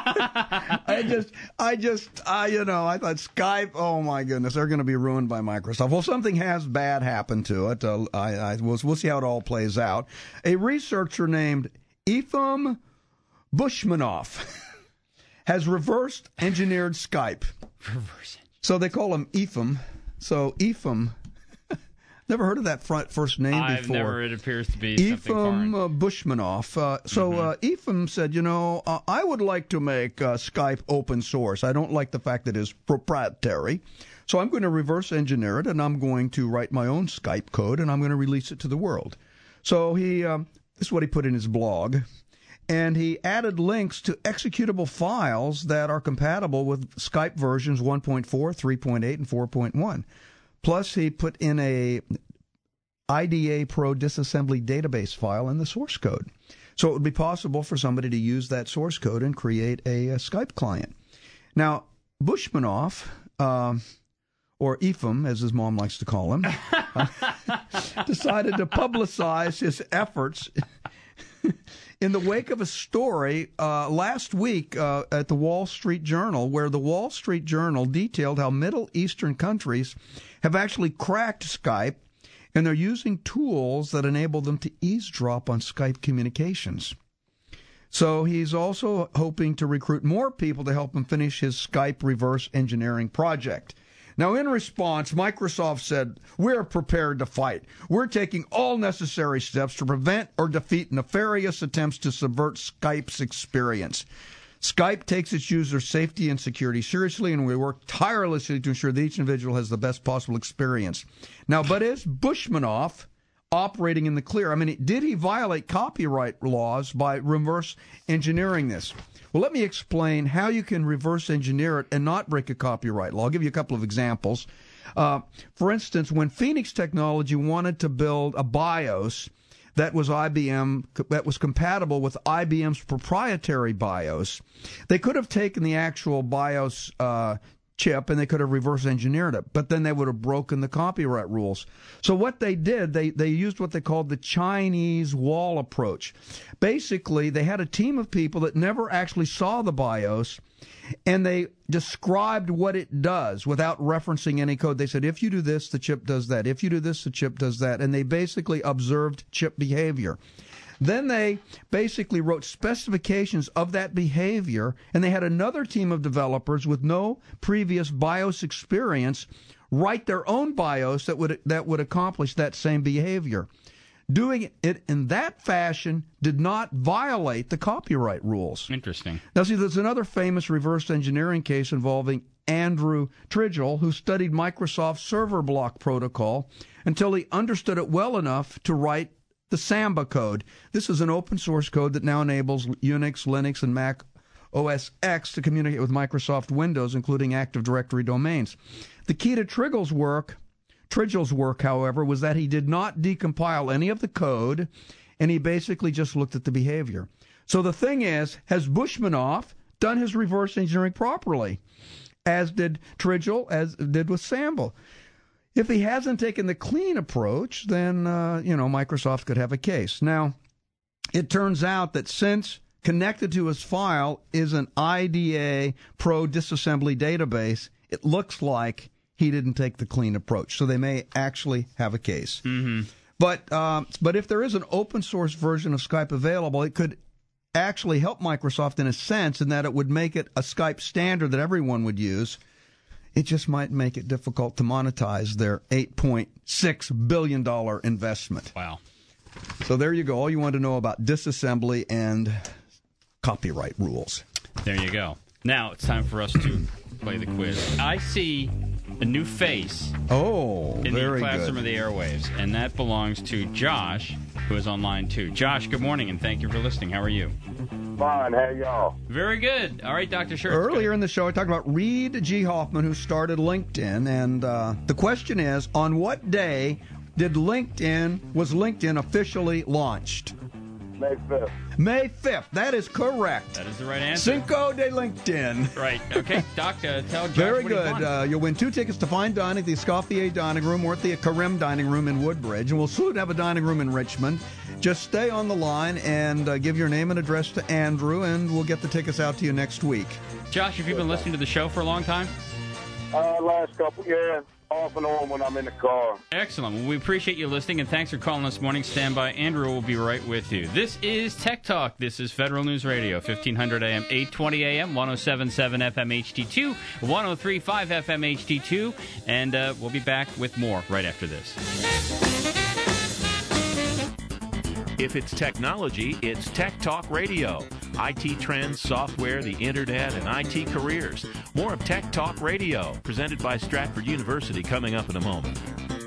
S3: I just, I just, I, you know, I thought Skype, oh my goodness, they're going to be ruined by Microsoft. Well, something has bad happened to it. Uh, I, I, we'll, we'll see how it all plays out. A researcher named Efim Bushmanoff has reversed engineered Skype.
S4: Reverse it.
S3: So they call him Efim. So Efim. Never heard of that front, first name
S4: I've
S3: before.
S4: Never. It appears to be something foreign.
S3: Efim uh, Bushmanoff. Uh, so
S4: mm-hmm.
S3: uh, Efim said, you know, uh, I would like to make uh, Skype open source. I don't like the fact that it's proprietary. So I'm going to reverse engineer it, and I'm going to write my own Skype code, and I'm going to release it to the world. So he, um, this is what he put in his blog. And he added links to executable files that are compatible with Skype versions one point four, three point eight, and four point one. Plus, he put in a I D A Pro disassembly database file in the source code. So it would be possible for somebody to use that source code and create a, a Skype client. Now, Bushmanoff, uh, or Efim, as his mom likes to call him, uh, decided to publicize his efforts in the wake of a story uh, last week uh, at the Wall Street Journal, where the Wall Street Journal detailed how Middle Eastern countries have actually cracked Skype, and they're using tools that enable them to eavesdrop on Skype communications. So he's also hoping to recruit more people to help him finish his Skype reverse engineering project. Now, in response, Microsoft said, we're prepared to fight. We're taking all necessary steps to prevent or defeat nefarious attempts to subvert Skype's experience. Skype takes its users' safety and security seriously, and we work tirelessly to ensure that each individual has the best possible experience. Now, but is Bushmanoff operating in the clear? I mean, did he violate copyright laws by reverse engineering this? Well, let me explain how you can reverse engineer it and not break a copyright law. I'll give you a couple of examples. Uh, for instance, when Phoenix Technology wanted to build a BIOS that was I B M, that was compatible with I B M's proprietary BIOS, they could have taken the actual BIOS uh, chip and they could have reverse engineered it, but then they would have broken the copyright rules. So what they did, they, they used what they called the Chinese wall approach. Basically, they had a team of people that never actually saw the BIOS, and they described what it does without referencing any code. They said, if you do this, the chip does that. If you do this, the chip does that. And they basically observed chip behavior. Then they basically wrote specifications of that behavior, and they had another team of developers with no previous BIOS experience write their own BIOS that would that would accomplish that same behavior. Doing it in that fashion did not violate the copyright rules.
S4: Interesting.
S3: Now, see, there's another famous reverse engineering case involving Andrew Tridgell, who studied Microsoft's server block protocol until he understood it well enough to write the Samba code. This is an open source code that now enables Unix, Linux, and Mac O S X to communicate with Microsoft Windows, including Active Directory domains. The key to Tridgell's work, Tridgell's work, however, was that he did not decompile any of the code, and he basically just looked at the behavior. So the thing is, has Bushmanoff done his reverse engineering properly, as did Tridgell, as did with Samba? If he hasn't taken the clean approach, then, uh, you know, Microsoft could have a case. Now, it turns out that since connected to his file is an I D A Pro disassembly database, it looks like he didn't take the clean approach. So they may actually have a case.
S4: Mm-hmm.
S3: But, um, but if there is an open source version of Skype available, it could actually help Microsoft in a sense in that it would make it a Skype standard that everyone would use. It just might make it difficult to monetize their eight point six billion dollars investment.
S4: Wow.
S3: So there you go. All you want to know about disassembly and copyright rules.
S4: There you go. Now it's time for us to play the quiz. I see a new face
S3: oh,
S4: in
S3: very
S4: the classroom
S3: good.
S4: of the airwaves, and that belongs to Josh, who is on line two. Josh, good morning, and thank you for listening. How are you?
S14: Fine. How y'all?
S4: Very good. All right, Doctor Schertz.
S3: Earlier in the show, I talked about Reed G. Hoffman, who started LinkedIn, and uh, the question is, on what day did LinkedIn, was LinkedIn officially launched?
S14: May fifth.
S3: May fifth. That is correct.
S4: That is the right answer.
S3: Cinco de LinkedIn.
S4: Right. Okay, Doc, uh, tell Josh
S3: Very
S4: what
S3: good.
S4: He
S3: Uh, you'll win two tickets to Fine Dining at the Escoffier Dining Room or at the Karim Dining Room in Woodbridge. And we'll soon have a dining room in Richmond. Just stay on the line and uh, give your name and address to Andrew, and we'll get the tickets out to you next week.
S4: Josh, have you been listening to the show for a long time?
S14: Uh, last couple, yeah. Off and on when I'm in the car.
S4: Excellent. Well, we appreciate you listening, and thanks for calling this morning. Stand by. Andrew will be right with you. This is Tech Talk. This is Federal News Radio, fifteen hundred A M, eight twenty A M, one oh seven point seven F M H D two, one oh three point five F M H D two, and uh, we'll be back with more right after this.
S12: If it's technology, it's Tech Talk Radio. I T trends, software, the internet, and I T careers. More of Tech Talk Radio, presented by Stratford University, coming up in a moment.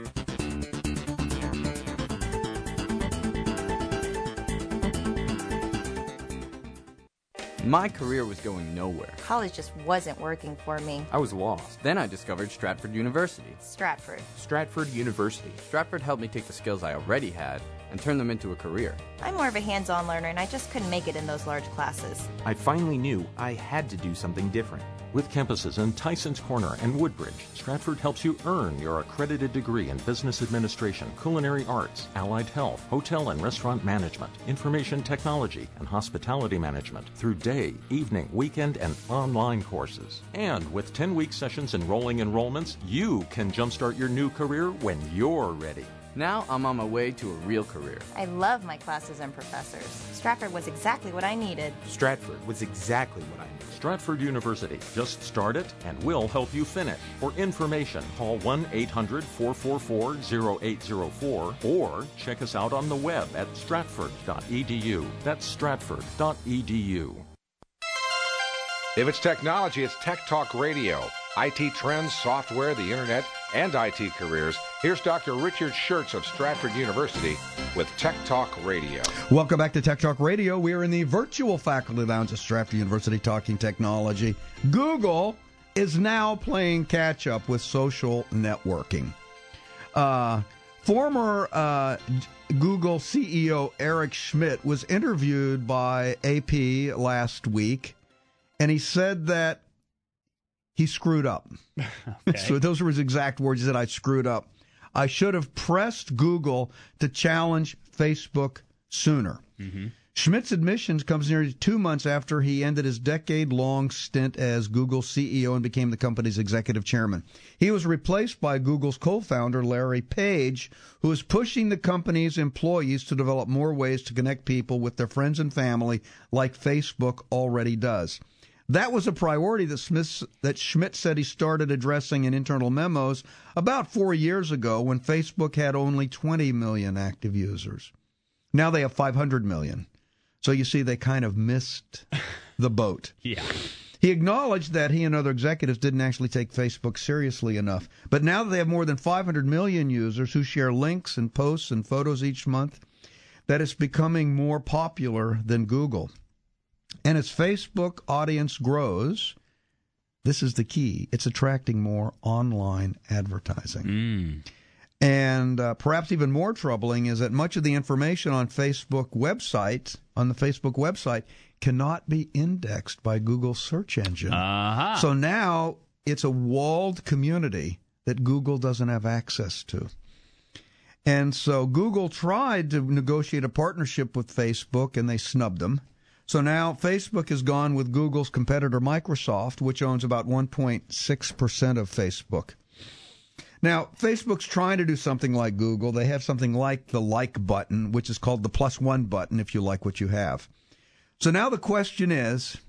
S6: My career was going nowhere.
S7: College just wasn't working for me.
S6: I was lost. Then I discovered Stratford University.
S7: Stratford.
S8: Stratford University.
S6: Stratford helped me take the skills I already had and turn them into a career.
S7: I'm more of a hands-on learner, and I just couldn't make it in those large classes.
S8: I finally knew I had to do something different.
S9: With campuses in Tysons Corner and Woodbridge, Stratford helps you earn your accredited degree in business administration, culinary arts, allied health, hotel and restaurant management, information technology, and hospitality management through day, evening, weekend, and online courses. And with ten-week sessions and rolling enrollments, you can jumpstart your new career when you're ready.
S6: Now I'm on my way to a real career.
S7: I love my classes and professors. Stratford was exactly what I needed.
S8: Stratford was exactly what I needed.
S9: Stratford University. Just start it, and we'll help you finish. For information, call one eight hundred, four four four, zero eight zero four or check us out on the web at stratford dot e d u. That's stratford dot e d u.
S10: If it's technology, it's Tech Talk Radio. I T trends, software, the internet, and I T careers. Here's Doctor Richard Schertz of Stratford University with Tech Talk Radio.
S3: Welcome back to Tech Talk Radio. We are in the virtual faculty lounge at Stratford University talking technology. Google is now playing catch-up with social networking. Uh, former uh, Google C E O Eric Schmidt was interviewed by A P last week, and he said that he screwed up. Okay. So those were his exact words. He said, I screwed up. I should have pressed Google to challenge Facebook sooner. Mm-hmm. Schmidt's admissions comes nearly two months after he ended his decade-long stint as Google's C E O and became the company's executive chairman. He was replaced by Google's co-founder, Larry Page, who is pushing the company's employees to develop more ways to connect people with their friends and family like Facebook already does. That was a priority that, Smith, that Schmidt said he started addressing in internal memos about four years ago when Facebook had only twenty million active users. Now they have five hundred million. So you see, they kind of missed the boat.
S4: Yeah.
S3: He acknowledged that he and other executives didn't actually take Facebook seriously enough. But now that they have more than five hundred million users who share links and posts and photos each month, that it's becoming more popular than Google. And as Facebook audience grows, this is the key, it's attracting more online advertising.
S4: Mm.
S3: And uh, perhaps even more troubling is that much of the information on Facebook website, on the Facebook website, cannot be indexed by Google's search engine.
S4: Uh-huh.
S3: So now it's a walled community that Google doesn't have access to. And so Google tried to negotiate a partnership with Facebook, and they snubbed them. So now Facebook has gone with Google's competitor Microsoft, which owns about one point six percent of Facebook. Now, Facebook's trying to do something like Google. They have something like the like button, which is called the plus one button if you like what you have. So now the question is,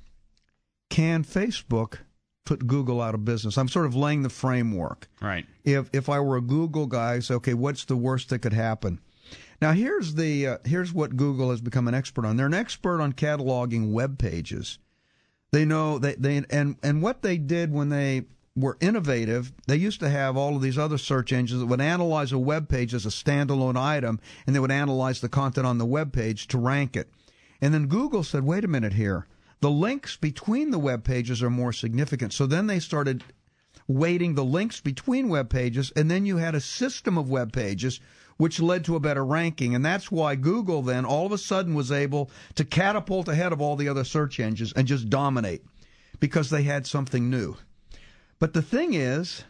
S3: can Facebook put Google out of business? I'm sort of laying the framework.
S4: Right.
S3: If if I were a Google guy, I say, okay, what's the worst that could happen? Now, here's the uh, here's what Google has become an expert on. They're an expert on cataloging web pages. They know they they and and what they did when they were innovative, they used to have all of these other search engines that would analyze a web page as a standalone item, and they would analyze the content on the web page to rank it. And then Google said, wait a minute here. The links between the web pages are more significant. So then they started weighting the links between web pages, and then you had a system of web pages which led to a better ranking. And that's why Google then all of a sudden was able to catapult ahead of all the other search engines and just dominate because they had something new. But the thing is,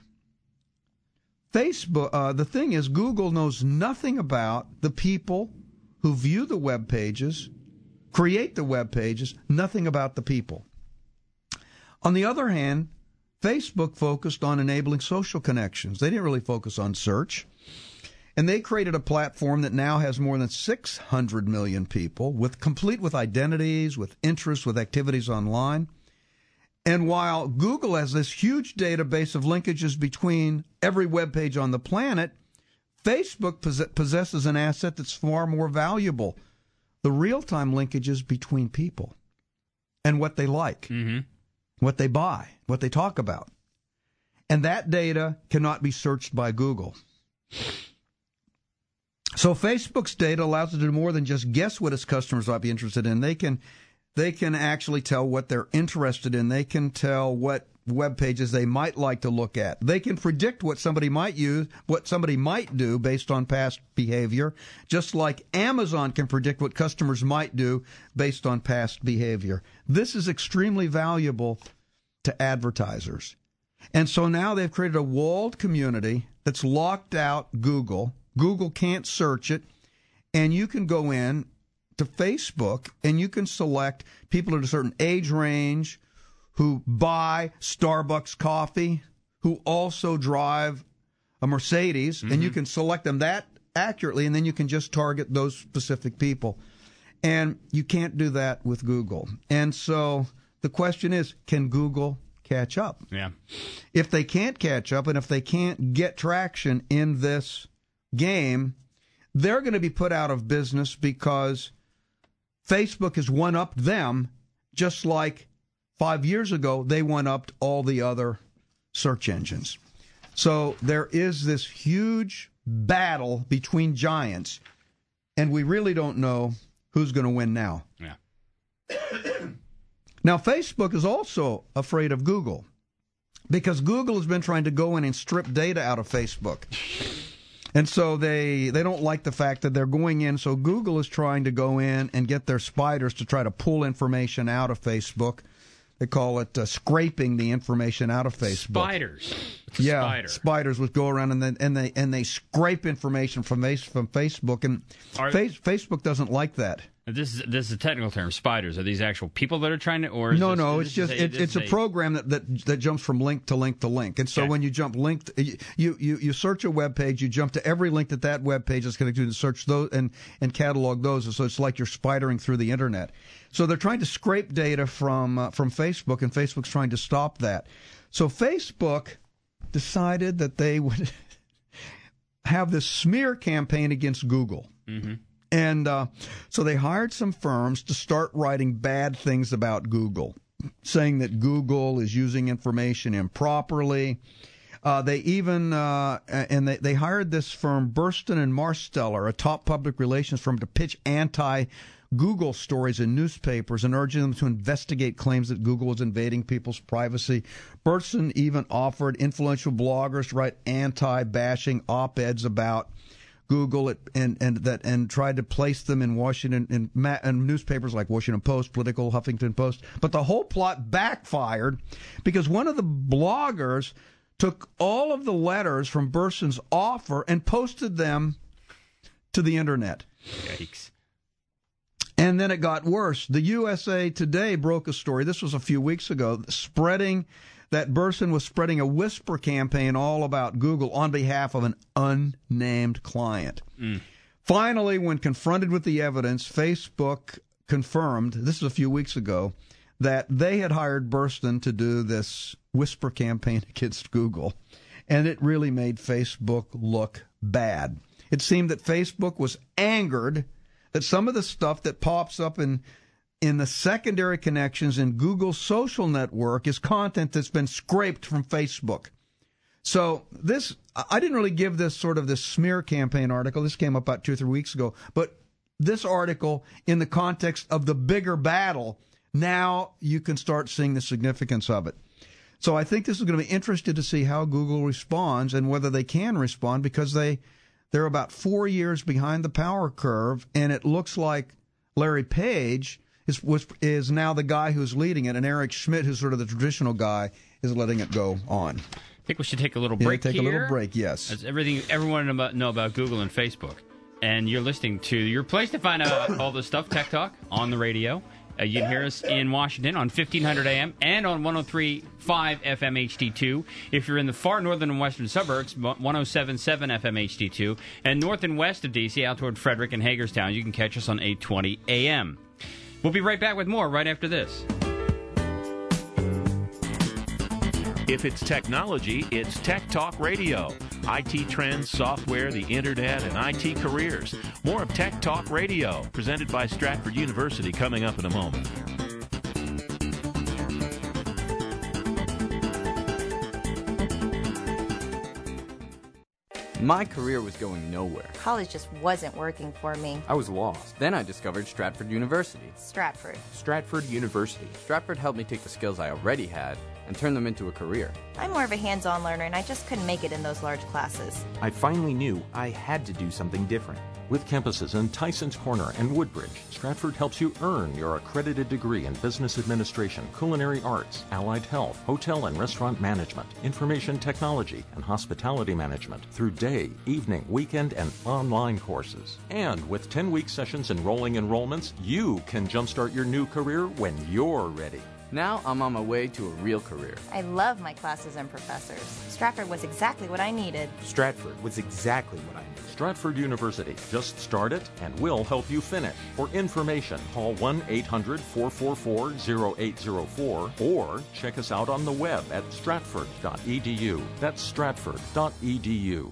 S3: Facebook, uh, the thing is, Google knows nothing about the people who view the web pages, create the web pages, nothing about the people. On the other hand, Facebook focused on enabling social connections. They didn't really focus on search. And they created a platform that now has more than six hundred million people, with complete with identities, with interests, with activities online. And while Google has this huge database of linkages between every web page on the planet, Facebook pos- possesses an asset that's far more valuable, the real-time linkages between people and what they like,
S4: mm-hmm.
S3: what they buy, what they talk about. And that data cannot be searched by Google. So Facebook's data allows it to do more than just guess what its customers might be interested in. They can they can actually tell what they're interested in. They can tell what web pages they might like to look at. They can predict what somebody might use, what somebody might do based on past behavior, just like Amazon can predict what customers might do based on past behavior. This is extremely valuable to advertisers. And so now they've created a walled community that's locked out Google. Google can't search it, and you can go in to Facebook and you can select people at a certain age range who buy Starbucks coffee, who also drive a Mercedes, mm-hmm. and you can select them. That accurately, and then you can just target those specific people. And you can't do that with Google. And so the question is, can Google catch up?
S4: Yeah.
S3: If they can't catch up, and if they can't get traction in this game, they're going to be put out of business because Facebook has one-upped them, just like five years ago they one-upped all the other search engines. So there is this huge battle between giants, and we really don't know who's going to win now.
S4: Yeah.
S3: Now, Facebook is also afraid of Google because Google has been trying to go in and strip data out of Facebook. And so they they don't like the fact that they're going in. So Google is trying to go in and get their spiders to try to pull information out of Facebook. They call it uh, scraping the information out of Facebook.
S4: Spiders. It's a
S3: yeah,
S4: spider.
S3: Spiders would go around and then and they and they scrape information from from Facebook, and
S4: Are,
S3: face, Facebook doesn't like that.
S4: This is this is a technical term. Spiders, are these actual people that are trying to, or is
S3: no,
S4: this,
S3: no,
S4: this
S3: it's just
S4: a,
S3: it, it's a, a program that, that that jumps from link to link to link, and so
S4: okay.
S3: when you jump link, to, you you you search a web page, you jump to every link that that web page is connected to, and search those and and catalog those. So it's like you're spidering through the internet. So they're trying to scrape data from uh, from Facebook, and Facebook's trying to stop that. So Facebook decided that they would have this smear campaign against Google.
S4: Mm-hmm.
S3: And uh, so they hired some firms to start writing bad things about Google, saying that Google is using information improperly. Uh, they even, uh, and they, they hired this firm, Burston and Marsteller, a top public relations firm, to pitch anti-Google stories in newspapers and urging them to investigate claims that Google was invading people's privacy. Burston even offered influential bloggers to write anti-bashing op-eds about Google it, and and that and tried to place them in Washington in, in newspapers like Washington Post, Political, Huffington Post. But the whole plot backfired because one of the bloggers took all of the letters from Burston's offer and posted them to the internet.
S4: Yikes.
S3: And then it got worse. The U S A Today broke a story, this was a few weeks ago, spreading that Burston was spreading a whisper campaign all about Google on behalf of an unnamed client.
S4: Mm.
S3: Finally, when confronted with the evidence, Facebook confirmed, this is a few weeks ago, that they had hired Burston to do this whisper campaign against Google. And it really made Facebook look bad. It seemed that Facebook was angered that some of the stuff that pops up in in the secondary connections in Google's social network is content that's been scraped from Facebook. So this, I didn't really give this sort of this smear campaign article. This came up about two or three weeks ago. But this article, in the context of the bigger battle, now you can start seeing the significance of it. So I think this is going to be interesting to see how Google responds and whether they can respond, because they, they're about four years behind the power curve, and it looks like Larry Page is was, is now the guy who's leading it, and Eric Schmidt, who's sort of the traditional guy, is letting it go on.
S4: I think we should take a little break
S3: yeah, take
S4: here.
S3: a little break, yes.
S4: That's everything everyone about, know about Google and Facebook. And you're listening to your place to find out all this stuff, Tech Talk, on the radio. Uh, you can hear us in Washington on fifteen hundred A M and on one oh three point five F M H D two. If you're in the far northern and western suburbs, one oh seven point seven F M H D two. And north and west of D C, out toward Frederick and Hagerstown, you can catch us on eight twenty A M. We'll be right back with more right after this.
S12: If it's technology, it's Tech Talk Radio. I T trends, software, the internet, and I T careers. More of Tech Talk Radio, presented by Stratford University, coming up in a moment.
S6: My career was going nowhere.
S7: College just wasn't working for me.
S6: I was lost. Then I discovered Stratford University.
S7: Stratford.
S8: Stratford University.
S6: Stratford helped me take the skills I already had and turn them into a career.
S7: I'm more of a hands-on learner, and I just couldn't make it in those large classes.
S8: I finally knew I had to do something different.
S9: With campuses in Tysons Corner and Woodbridge, Stratford helps you earn your accredited degree in business administration, culinary arts, allied health, hotel and restaurant management, information technology, and hospitality management through day, evening, weekend, and online courses. And with ten-week sessions and rolling enrollments, you can jumpstart your new career when you're ready.
S6: Now I'm on my way to a real career.
S7: I love my classes and professors. Stratford was exactly what I needed.
S8: Stratford was exactly what I needed.
S9: Stratford University. Just start it, and we'll help you finish. For information, call one eight hundred, four four four, zero eight zero four or check us out on the web at stratford dot e d u. That's stratford dot e d u.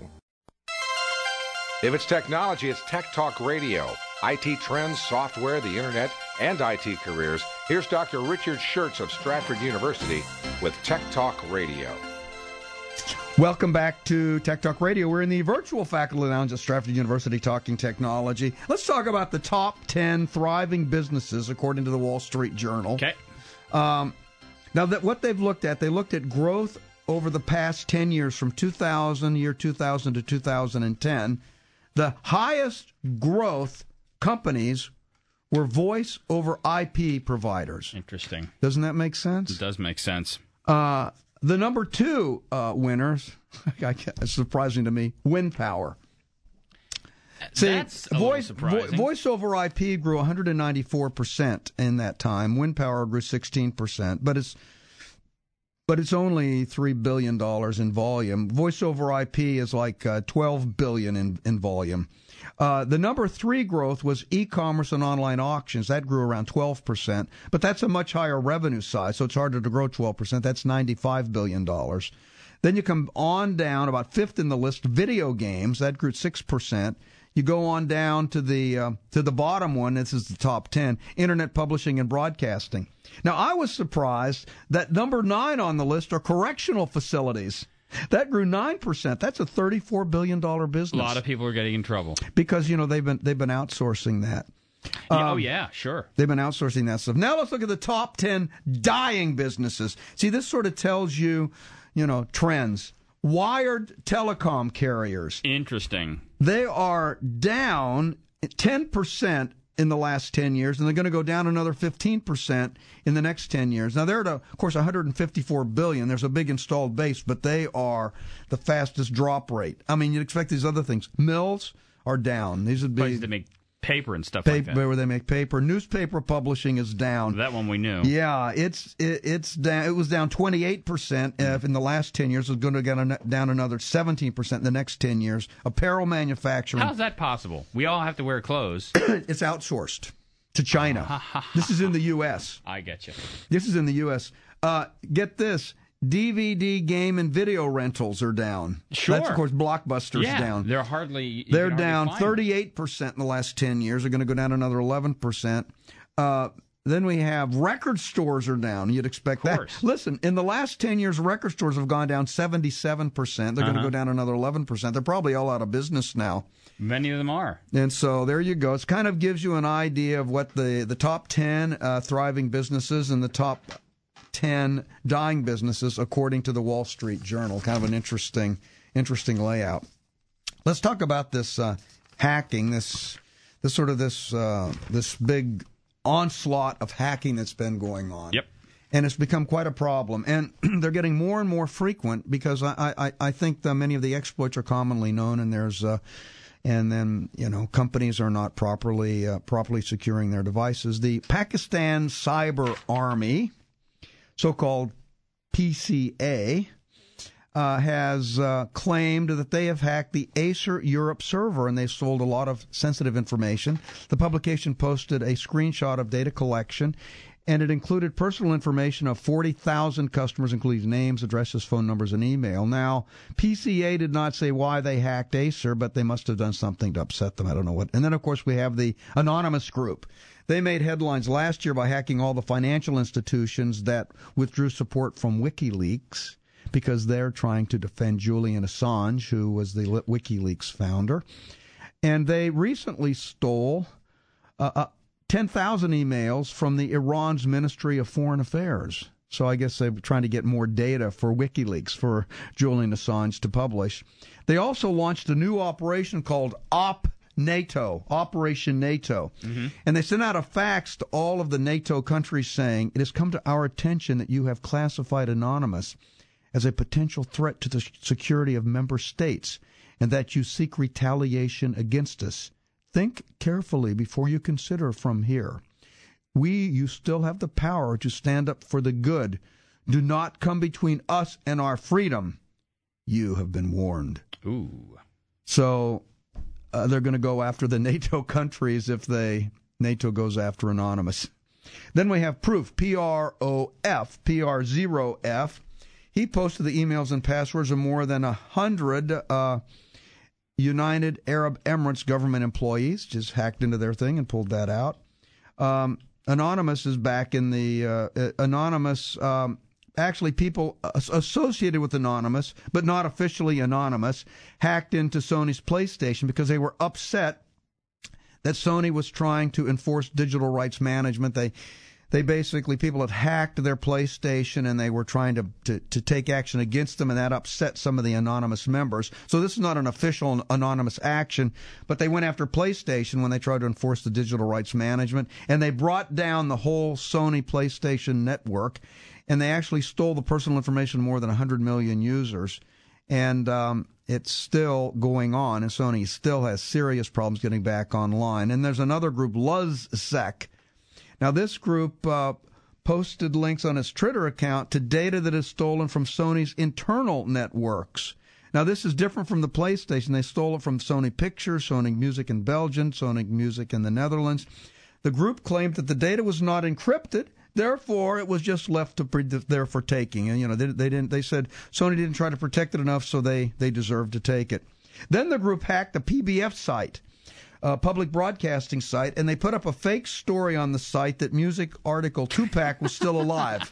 S10: If it's technology, it's Tech Talk Radio. I T trends, software, the internet, and I T careers. Here's Doctor Richard Schertz of Stratford University with Tech Talk Radio.
S3: Welcome back to Tech Talk Radio. We're in the virtual faculty lounge at Stratford University talking technology. Let's talk about the top ten thriving businesses according to the Wall Street Journal.
S4: Okay.
S3: Um, now, that what they've looked at, they looked at growth over the past ten years from two thousand, year two thousand to two thousand ten. The highest growth companies were voice over I P providers.
S4: Interesting.
S3: Doesn't that make sense?
S4: It does make sense.
S3: Uh, the number two uh, winners, it's surprising to me, wind power. See,
S4: That's a
S3: voice,
S4: little surprising.
S3: vo- voice over I P grew one hundred ninety-four percent in that time. Wind power grew sixteen percent, but it's but it's only three billion dollars in volume. Voice over I P is like uh, twelve billion dollars in, in volume. Uh, the number three growth was e-commerce and online auctions. That grew around twelve percent, but that's a much higher revenue size, so it's harder to grow twelve percent. That's ninety-five billion dollars. Then you come on down, about fifth in the list, video games. That grew six percent. You go on down to the uh, to the bottom one. This is the top ten, internet publishing and broadcasting. Now, I was surprised that number nine on the list are correctional facilities. That grew nine percent. That's a thirty-four billion dollars business.
S4: A lot of people are getting in trouble.
S3: Because, you know, they've been they've been outsourcing that.
S4: Yeah,
S3: Um,
S4: oh, yeah, sure.
S3: They've been outsourcing that stuff. Now let's look at the top ten dying businesses. See, this sort of tells you, you know, trends. Wired telecom carriers.
S4: Interesting.
S3: They are down ten percent in the last ten years, and they're going to go down another fifteen percent in the next ten years. Now, they're at, a, of course, one hundred fifty-four billion dollars. There's a big installed base, but they are the fastest drop rate. I mean, you'd expect these other things. Mills are down. These would be
S4: Places that make paper and stuff
S3: paper,
S4: like that.
S3: where they make paper. Newspaper publishing is down.
S4: That one we knew.
S3: Yeah, it's it, it's down. It was down twenty-eight percent uh, in the last ten years. It's going to get down another seventeen percent in the next ten years. Apparel manufacturing.
S4: How's that possible? We all have to wear clothes.
S3: It's outsourced to China. This is in the U S
S4: I get you.
S3: This is in the U S Uh, get this. D V D, game, and video rentals are down.
S4: Sure.
S3: That's, of course, Blockbuster's
S4: yeah,
S3: down.
S4: They're hardly. you
S3: They're
S4: can hardly
S3: down
S4: find
S3: thirty-eight percent in the last ten years. They're going to go down another eleven percent. Uh, then we have record stores are down. You'd expect that. Listen, in the last ten years, record stores have gone down seventy-seven percent. They're
S4: Uh-huh.
S3: going to go down another eleven percent. They're probably all out of business now.
S4: Many of them are.
S3: And so there you go. It kind of gives you an idea of what the, the top ten uh, thriving businesses and the top ten dying businesses according to the Wall Street Journal. Kind of an interesting interesting layout. Let's talk about this uh, hacking, this this sort of this uh, this big onslaught of hacking that's been going on.
S4: Yep.
S3: And it's become quite a problem. And they're getting more and more frequent because I, I, I think that many of the exploits are commonly known, and there's uh, and then, you know, companies are not properly uh, properly securing their devices. The Pakistan Cyber Army, so-called P C A, uh, has uh, claimed that they have hacked the Acer Europe server, and they've sold a lot of sensitive information. The publication posted a screenshot of data collection, and it included personal information of forty thousand customers, including names, addresses, phone numbers, and email. Now, P C A did not say why they hacked Acer, but they must have done something to upset them. I don't know what. And then, of course, we have the Anonymous Group. They made headlines last year by hacking all the financial institutions that withdrew support from WikiLeaks because they're trying to defend Julian Assange, who was the WikiLeaks founder. And they recently stole uh, uh, ten thousand emails from the Iran's Ministry of Foreign Affairs. So I guess they're trying to get more data for WikiLeaks, for Julian Assange to publish. They also launched a new operation called Op NATO, Operation NATO. Mm-hmm. And they sent out a fax to all of the NATO countries saying, it has come to our attention that you have classified Anonymous as a potential threat to the security of member states and that you seek retaliation against us. Think carefully before you consider from here. We, you still have the power to stand up for the good. Do not come between us and our freedom. You have been warned.
S4: Ooh.
S3: So uh, they're going to go after the NATO countries if they NATO goes after Anonymous. Then we have Proof, P R O F, P R zero F. He posted the emails and passwords of more than a hundred uh, United Arab Emirates government employees. Just hacked into their thing and pulled that out. Um, Anonymous is back in the uh, uh, Anonymous. Um, Actually, people associated with Anonymous, but not officially Anonymous, hacked into Sony's PlayStation because they were upset that Sony was trying to enforce digital rights management. They they basically, people had hacked their PlayStation and they were trying to, to, to take action against them, and that upset some of the Anonymous members. So this is not an official Anonymous action, but they went after PlayStation when they tried to enforce the digital rights management, and they brought down the whole Sony PlayStation network. And they actually stole the personal information of more than one hundred million users. And um, it's still going on, and Sony still has serious problems getting back online. And there's another group, LuzSec. Now, this group uh, posted links on its Twitter account to data that is stolen from Sony's internal networks. Now, this is different from the PlayStation. They stole it from Sony Pictures, Sony Music in Belgium, Sony Music in the Netherlands. The group claimed that the data was not encrypted. Therefore, it was just left to pre- there for taking. And, you know, they, they didn't. They said Sony didn't try to protect it enough, so they, they deserved to take it. Then the group hacked a P B F site, a public broadcasting site, and they put up a fake story on the site that music article Tupac was still alive.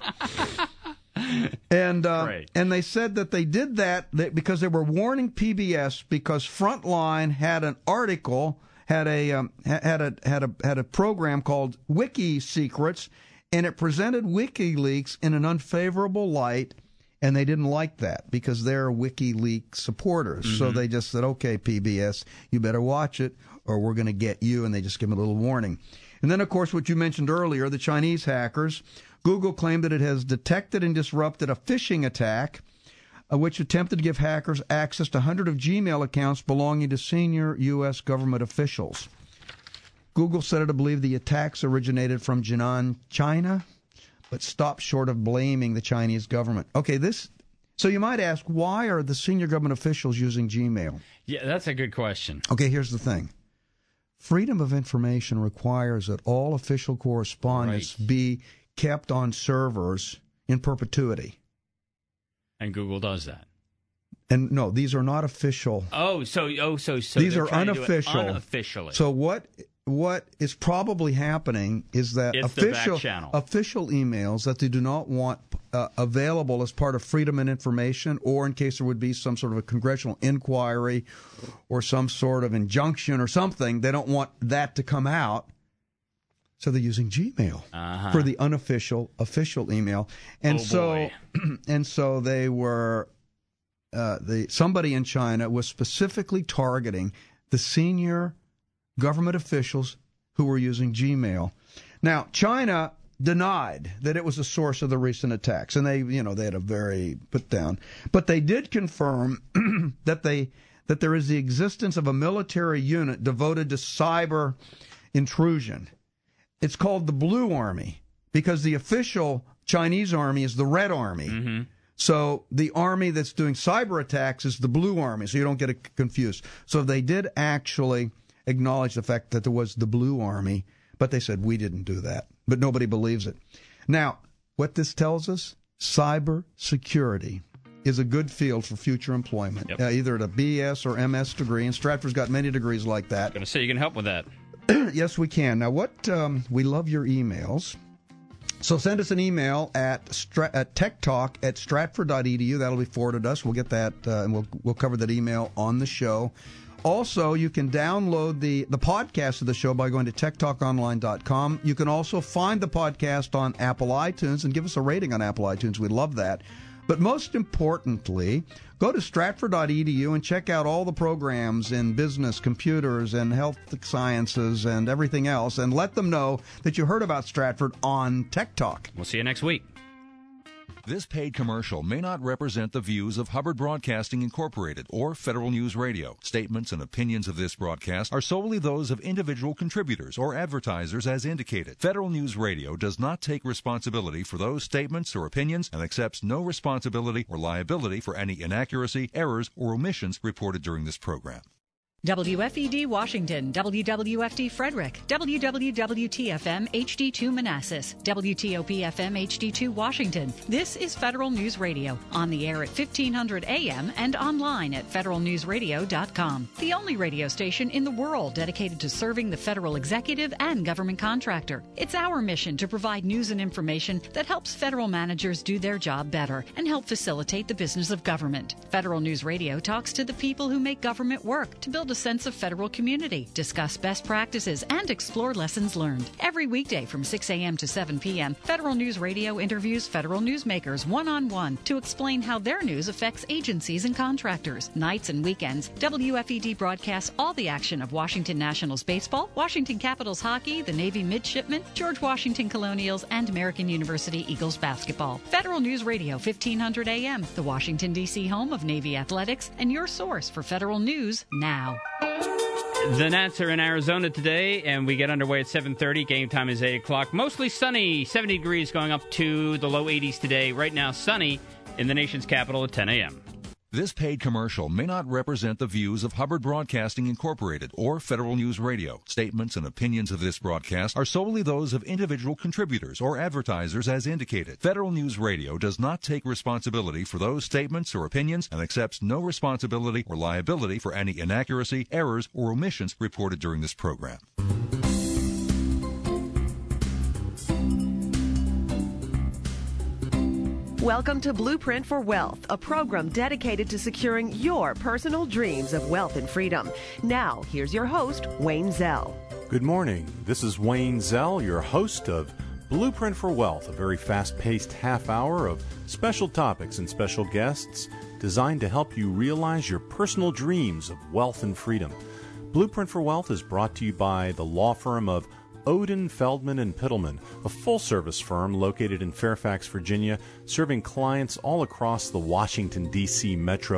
S3: And uh, and they said that they did that because they were warning P B S because Frontline had an article, had a um, had a had a had a program called Wiki Secrets. And it presented WikiLeaks in an unfavorable light, and they didn't like that because they're WikiLeaks supporters. Mm-hmm. So they just said, okay, P B S, you better watch it, or we're going to get you, and they just give them a little warning. And then, of course, what you mentioned earlier, the Chinese hackers. Google claimed that it has detected and disrupted a phishing attack, uh, which attempted to give hackers access to hundreds of Gmail accounts belonging to senior U S government officials. Google said it believed the attacks originated from Jinan, China, but stopped short of blaming the Chinese government. Okay, this. So you might ask, why are the senior government officials using Gmail?
S4: Yeah, that's a good question.
S3: Okay, here's the thing. Freedom of information requires that all official correspondence right. be kept on servers in perpetuity.
S4: And Google does that.
S3: And no, these are not official.
S4: Oh, so oh, so so
S3: these are unofficial.
S4: Unofficially.
S3: So what? What is probably happening is that
S4: it's
S3: official
S4: the back channel.
S3: official emails that they do not want uh, available as part of Freedom of Information, or in case there would be some sort of a congressional inquiry or some sort of injunction or something, they don't want that to come out. So they're using Gmail uh-huh. for the unofficial official email, and
S4: oh,
S3: so
S4: boy.
S3: and so they were. Uh, the somebody in China was specifically targeting the senior government officials who were using Gmail. Now, China denied that it was a source of the recent attacks, and they, you know, they had a very put down. But they did confirm that they that there is the existence of a military unit devoted to cyber intrusion. It's called the Blue Army because the official Chinese army is the Red Army.
S4: Mm-hmm.
S3: So the army that's doing cyber attacks is the Blue Army, so you don't get it confused. So they did actually acknowledge the fact that there was the Blue Army, but they said we didn't do that. But nobody believes it. Now, what this tells us, cyber security is a good field for future employment, yep. uh, either at a B S or M S degree, and Stratford's got many degrees like that.
S4: I'm going to say you can help with that.
S3: Yes, we can. Now, what um, we love your emails. So send us an email at, stra- at techtalk at stratford dot e d u. That'll be forwarded to us. We'll get that, uh, and we'll we'll cover that email on the show. Also, you can download the, the podcast of the show by going to tech talk online dot com. You can also find the podcast on Apple iTunes and give us a rating on Apple iTunes. We'd love that. But most importantly, go to stratford dot e d u and check out all the programs in business, computers, and health sciences and everything else, and let them know that you heard about Stratford on Tech Talk.
S4: We'll see you next week.
S1: This paid commercial may not represent the views of Hubbard Broadcasting Incorporated or Federal News Radio. Statements and opinions of this broadcast are solely those of individual contributors or advertisers as indicated. Federal News Radio does not take responsibility for those statements or opinions and accepts no responsibility or liability for any inaccuracy, errors, or omissions reported during this program.
S15: W F E D Washington, W W F D Frederick, W W W T F M H D two Manassas, W T O P F M H D two Washington. This is Federal News Radio, on the air at fifteen hundred A M and online at federal news radio dot com. The only radio station in the world dedicated to serving the federal executive and government contractor. It's our mission to provide news and information that helps federal managers do their job better and help facilitate the business of government. Federal News Radio talks to the people who make government work to build a sense of federal community, discuss best practices, and explore lessons learned. Every weekday from six A M to seven P M, Federal News Radio interviews federal newsmakers one-on-one to explain how their news affects agencies and contractors. Nights and weekends, W F E D broadcasts all the action of Washington Nationals baseball, Washington Capitals hockey, the Navy midshipmen, George Washington Colonials, and American University Eagles basketball. Federal News Radio, fifteen hundred A M, the Washington, D C home of Navy athletics, and your source for federal news now.
S4: The Nats are in Arizona today, and we get underway at seven thirty. Game time is eight o'clock. Mostly sunny, seventy degrees going up to the low eighties today. Right now, sunny in the nation's capital at ten A M.
S1: This paid commercial may not represent the views of Hubbard Broadcasting Incorporated or Federal News Radio. Statements and opinions of this broadcast are solely those of individual contributors or advertisers as indicated. Federal News Radio does not take responsibility for those statements or opinions and accepts no responsibility or liability for any inaccuracy, errors, or omissions reported during this program.
S16: Welcome to Blueprint for Wealth, a program dedicated to securing your personal dreams of wealth and freedom. Now, here's your host, Wayne Zell.
S17: Good morning. This is Wayne Zell, your host of Blueprint for Wealth, a very fast-paced half hour of special topics and special guests designed to help you realize your personal dreams of wealth and freedom. Blueprint for Wealth is brought to you by the law firm of Odin, Feldman and Pittleman, a full-service firm located in Fairfax, Virginia, serving clients all across the Washington, D C metro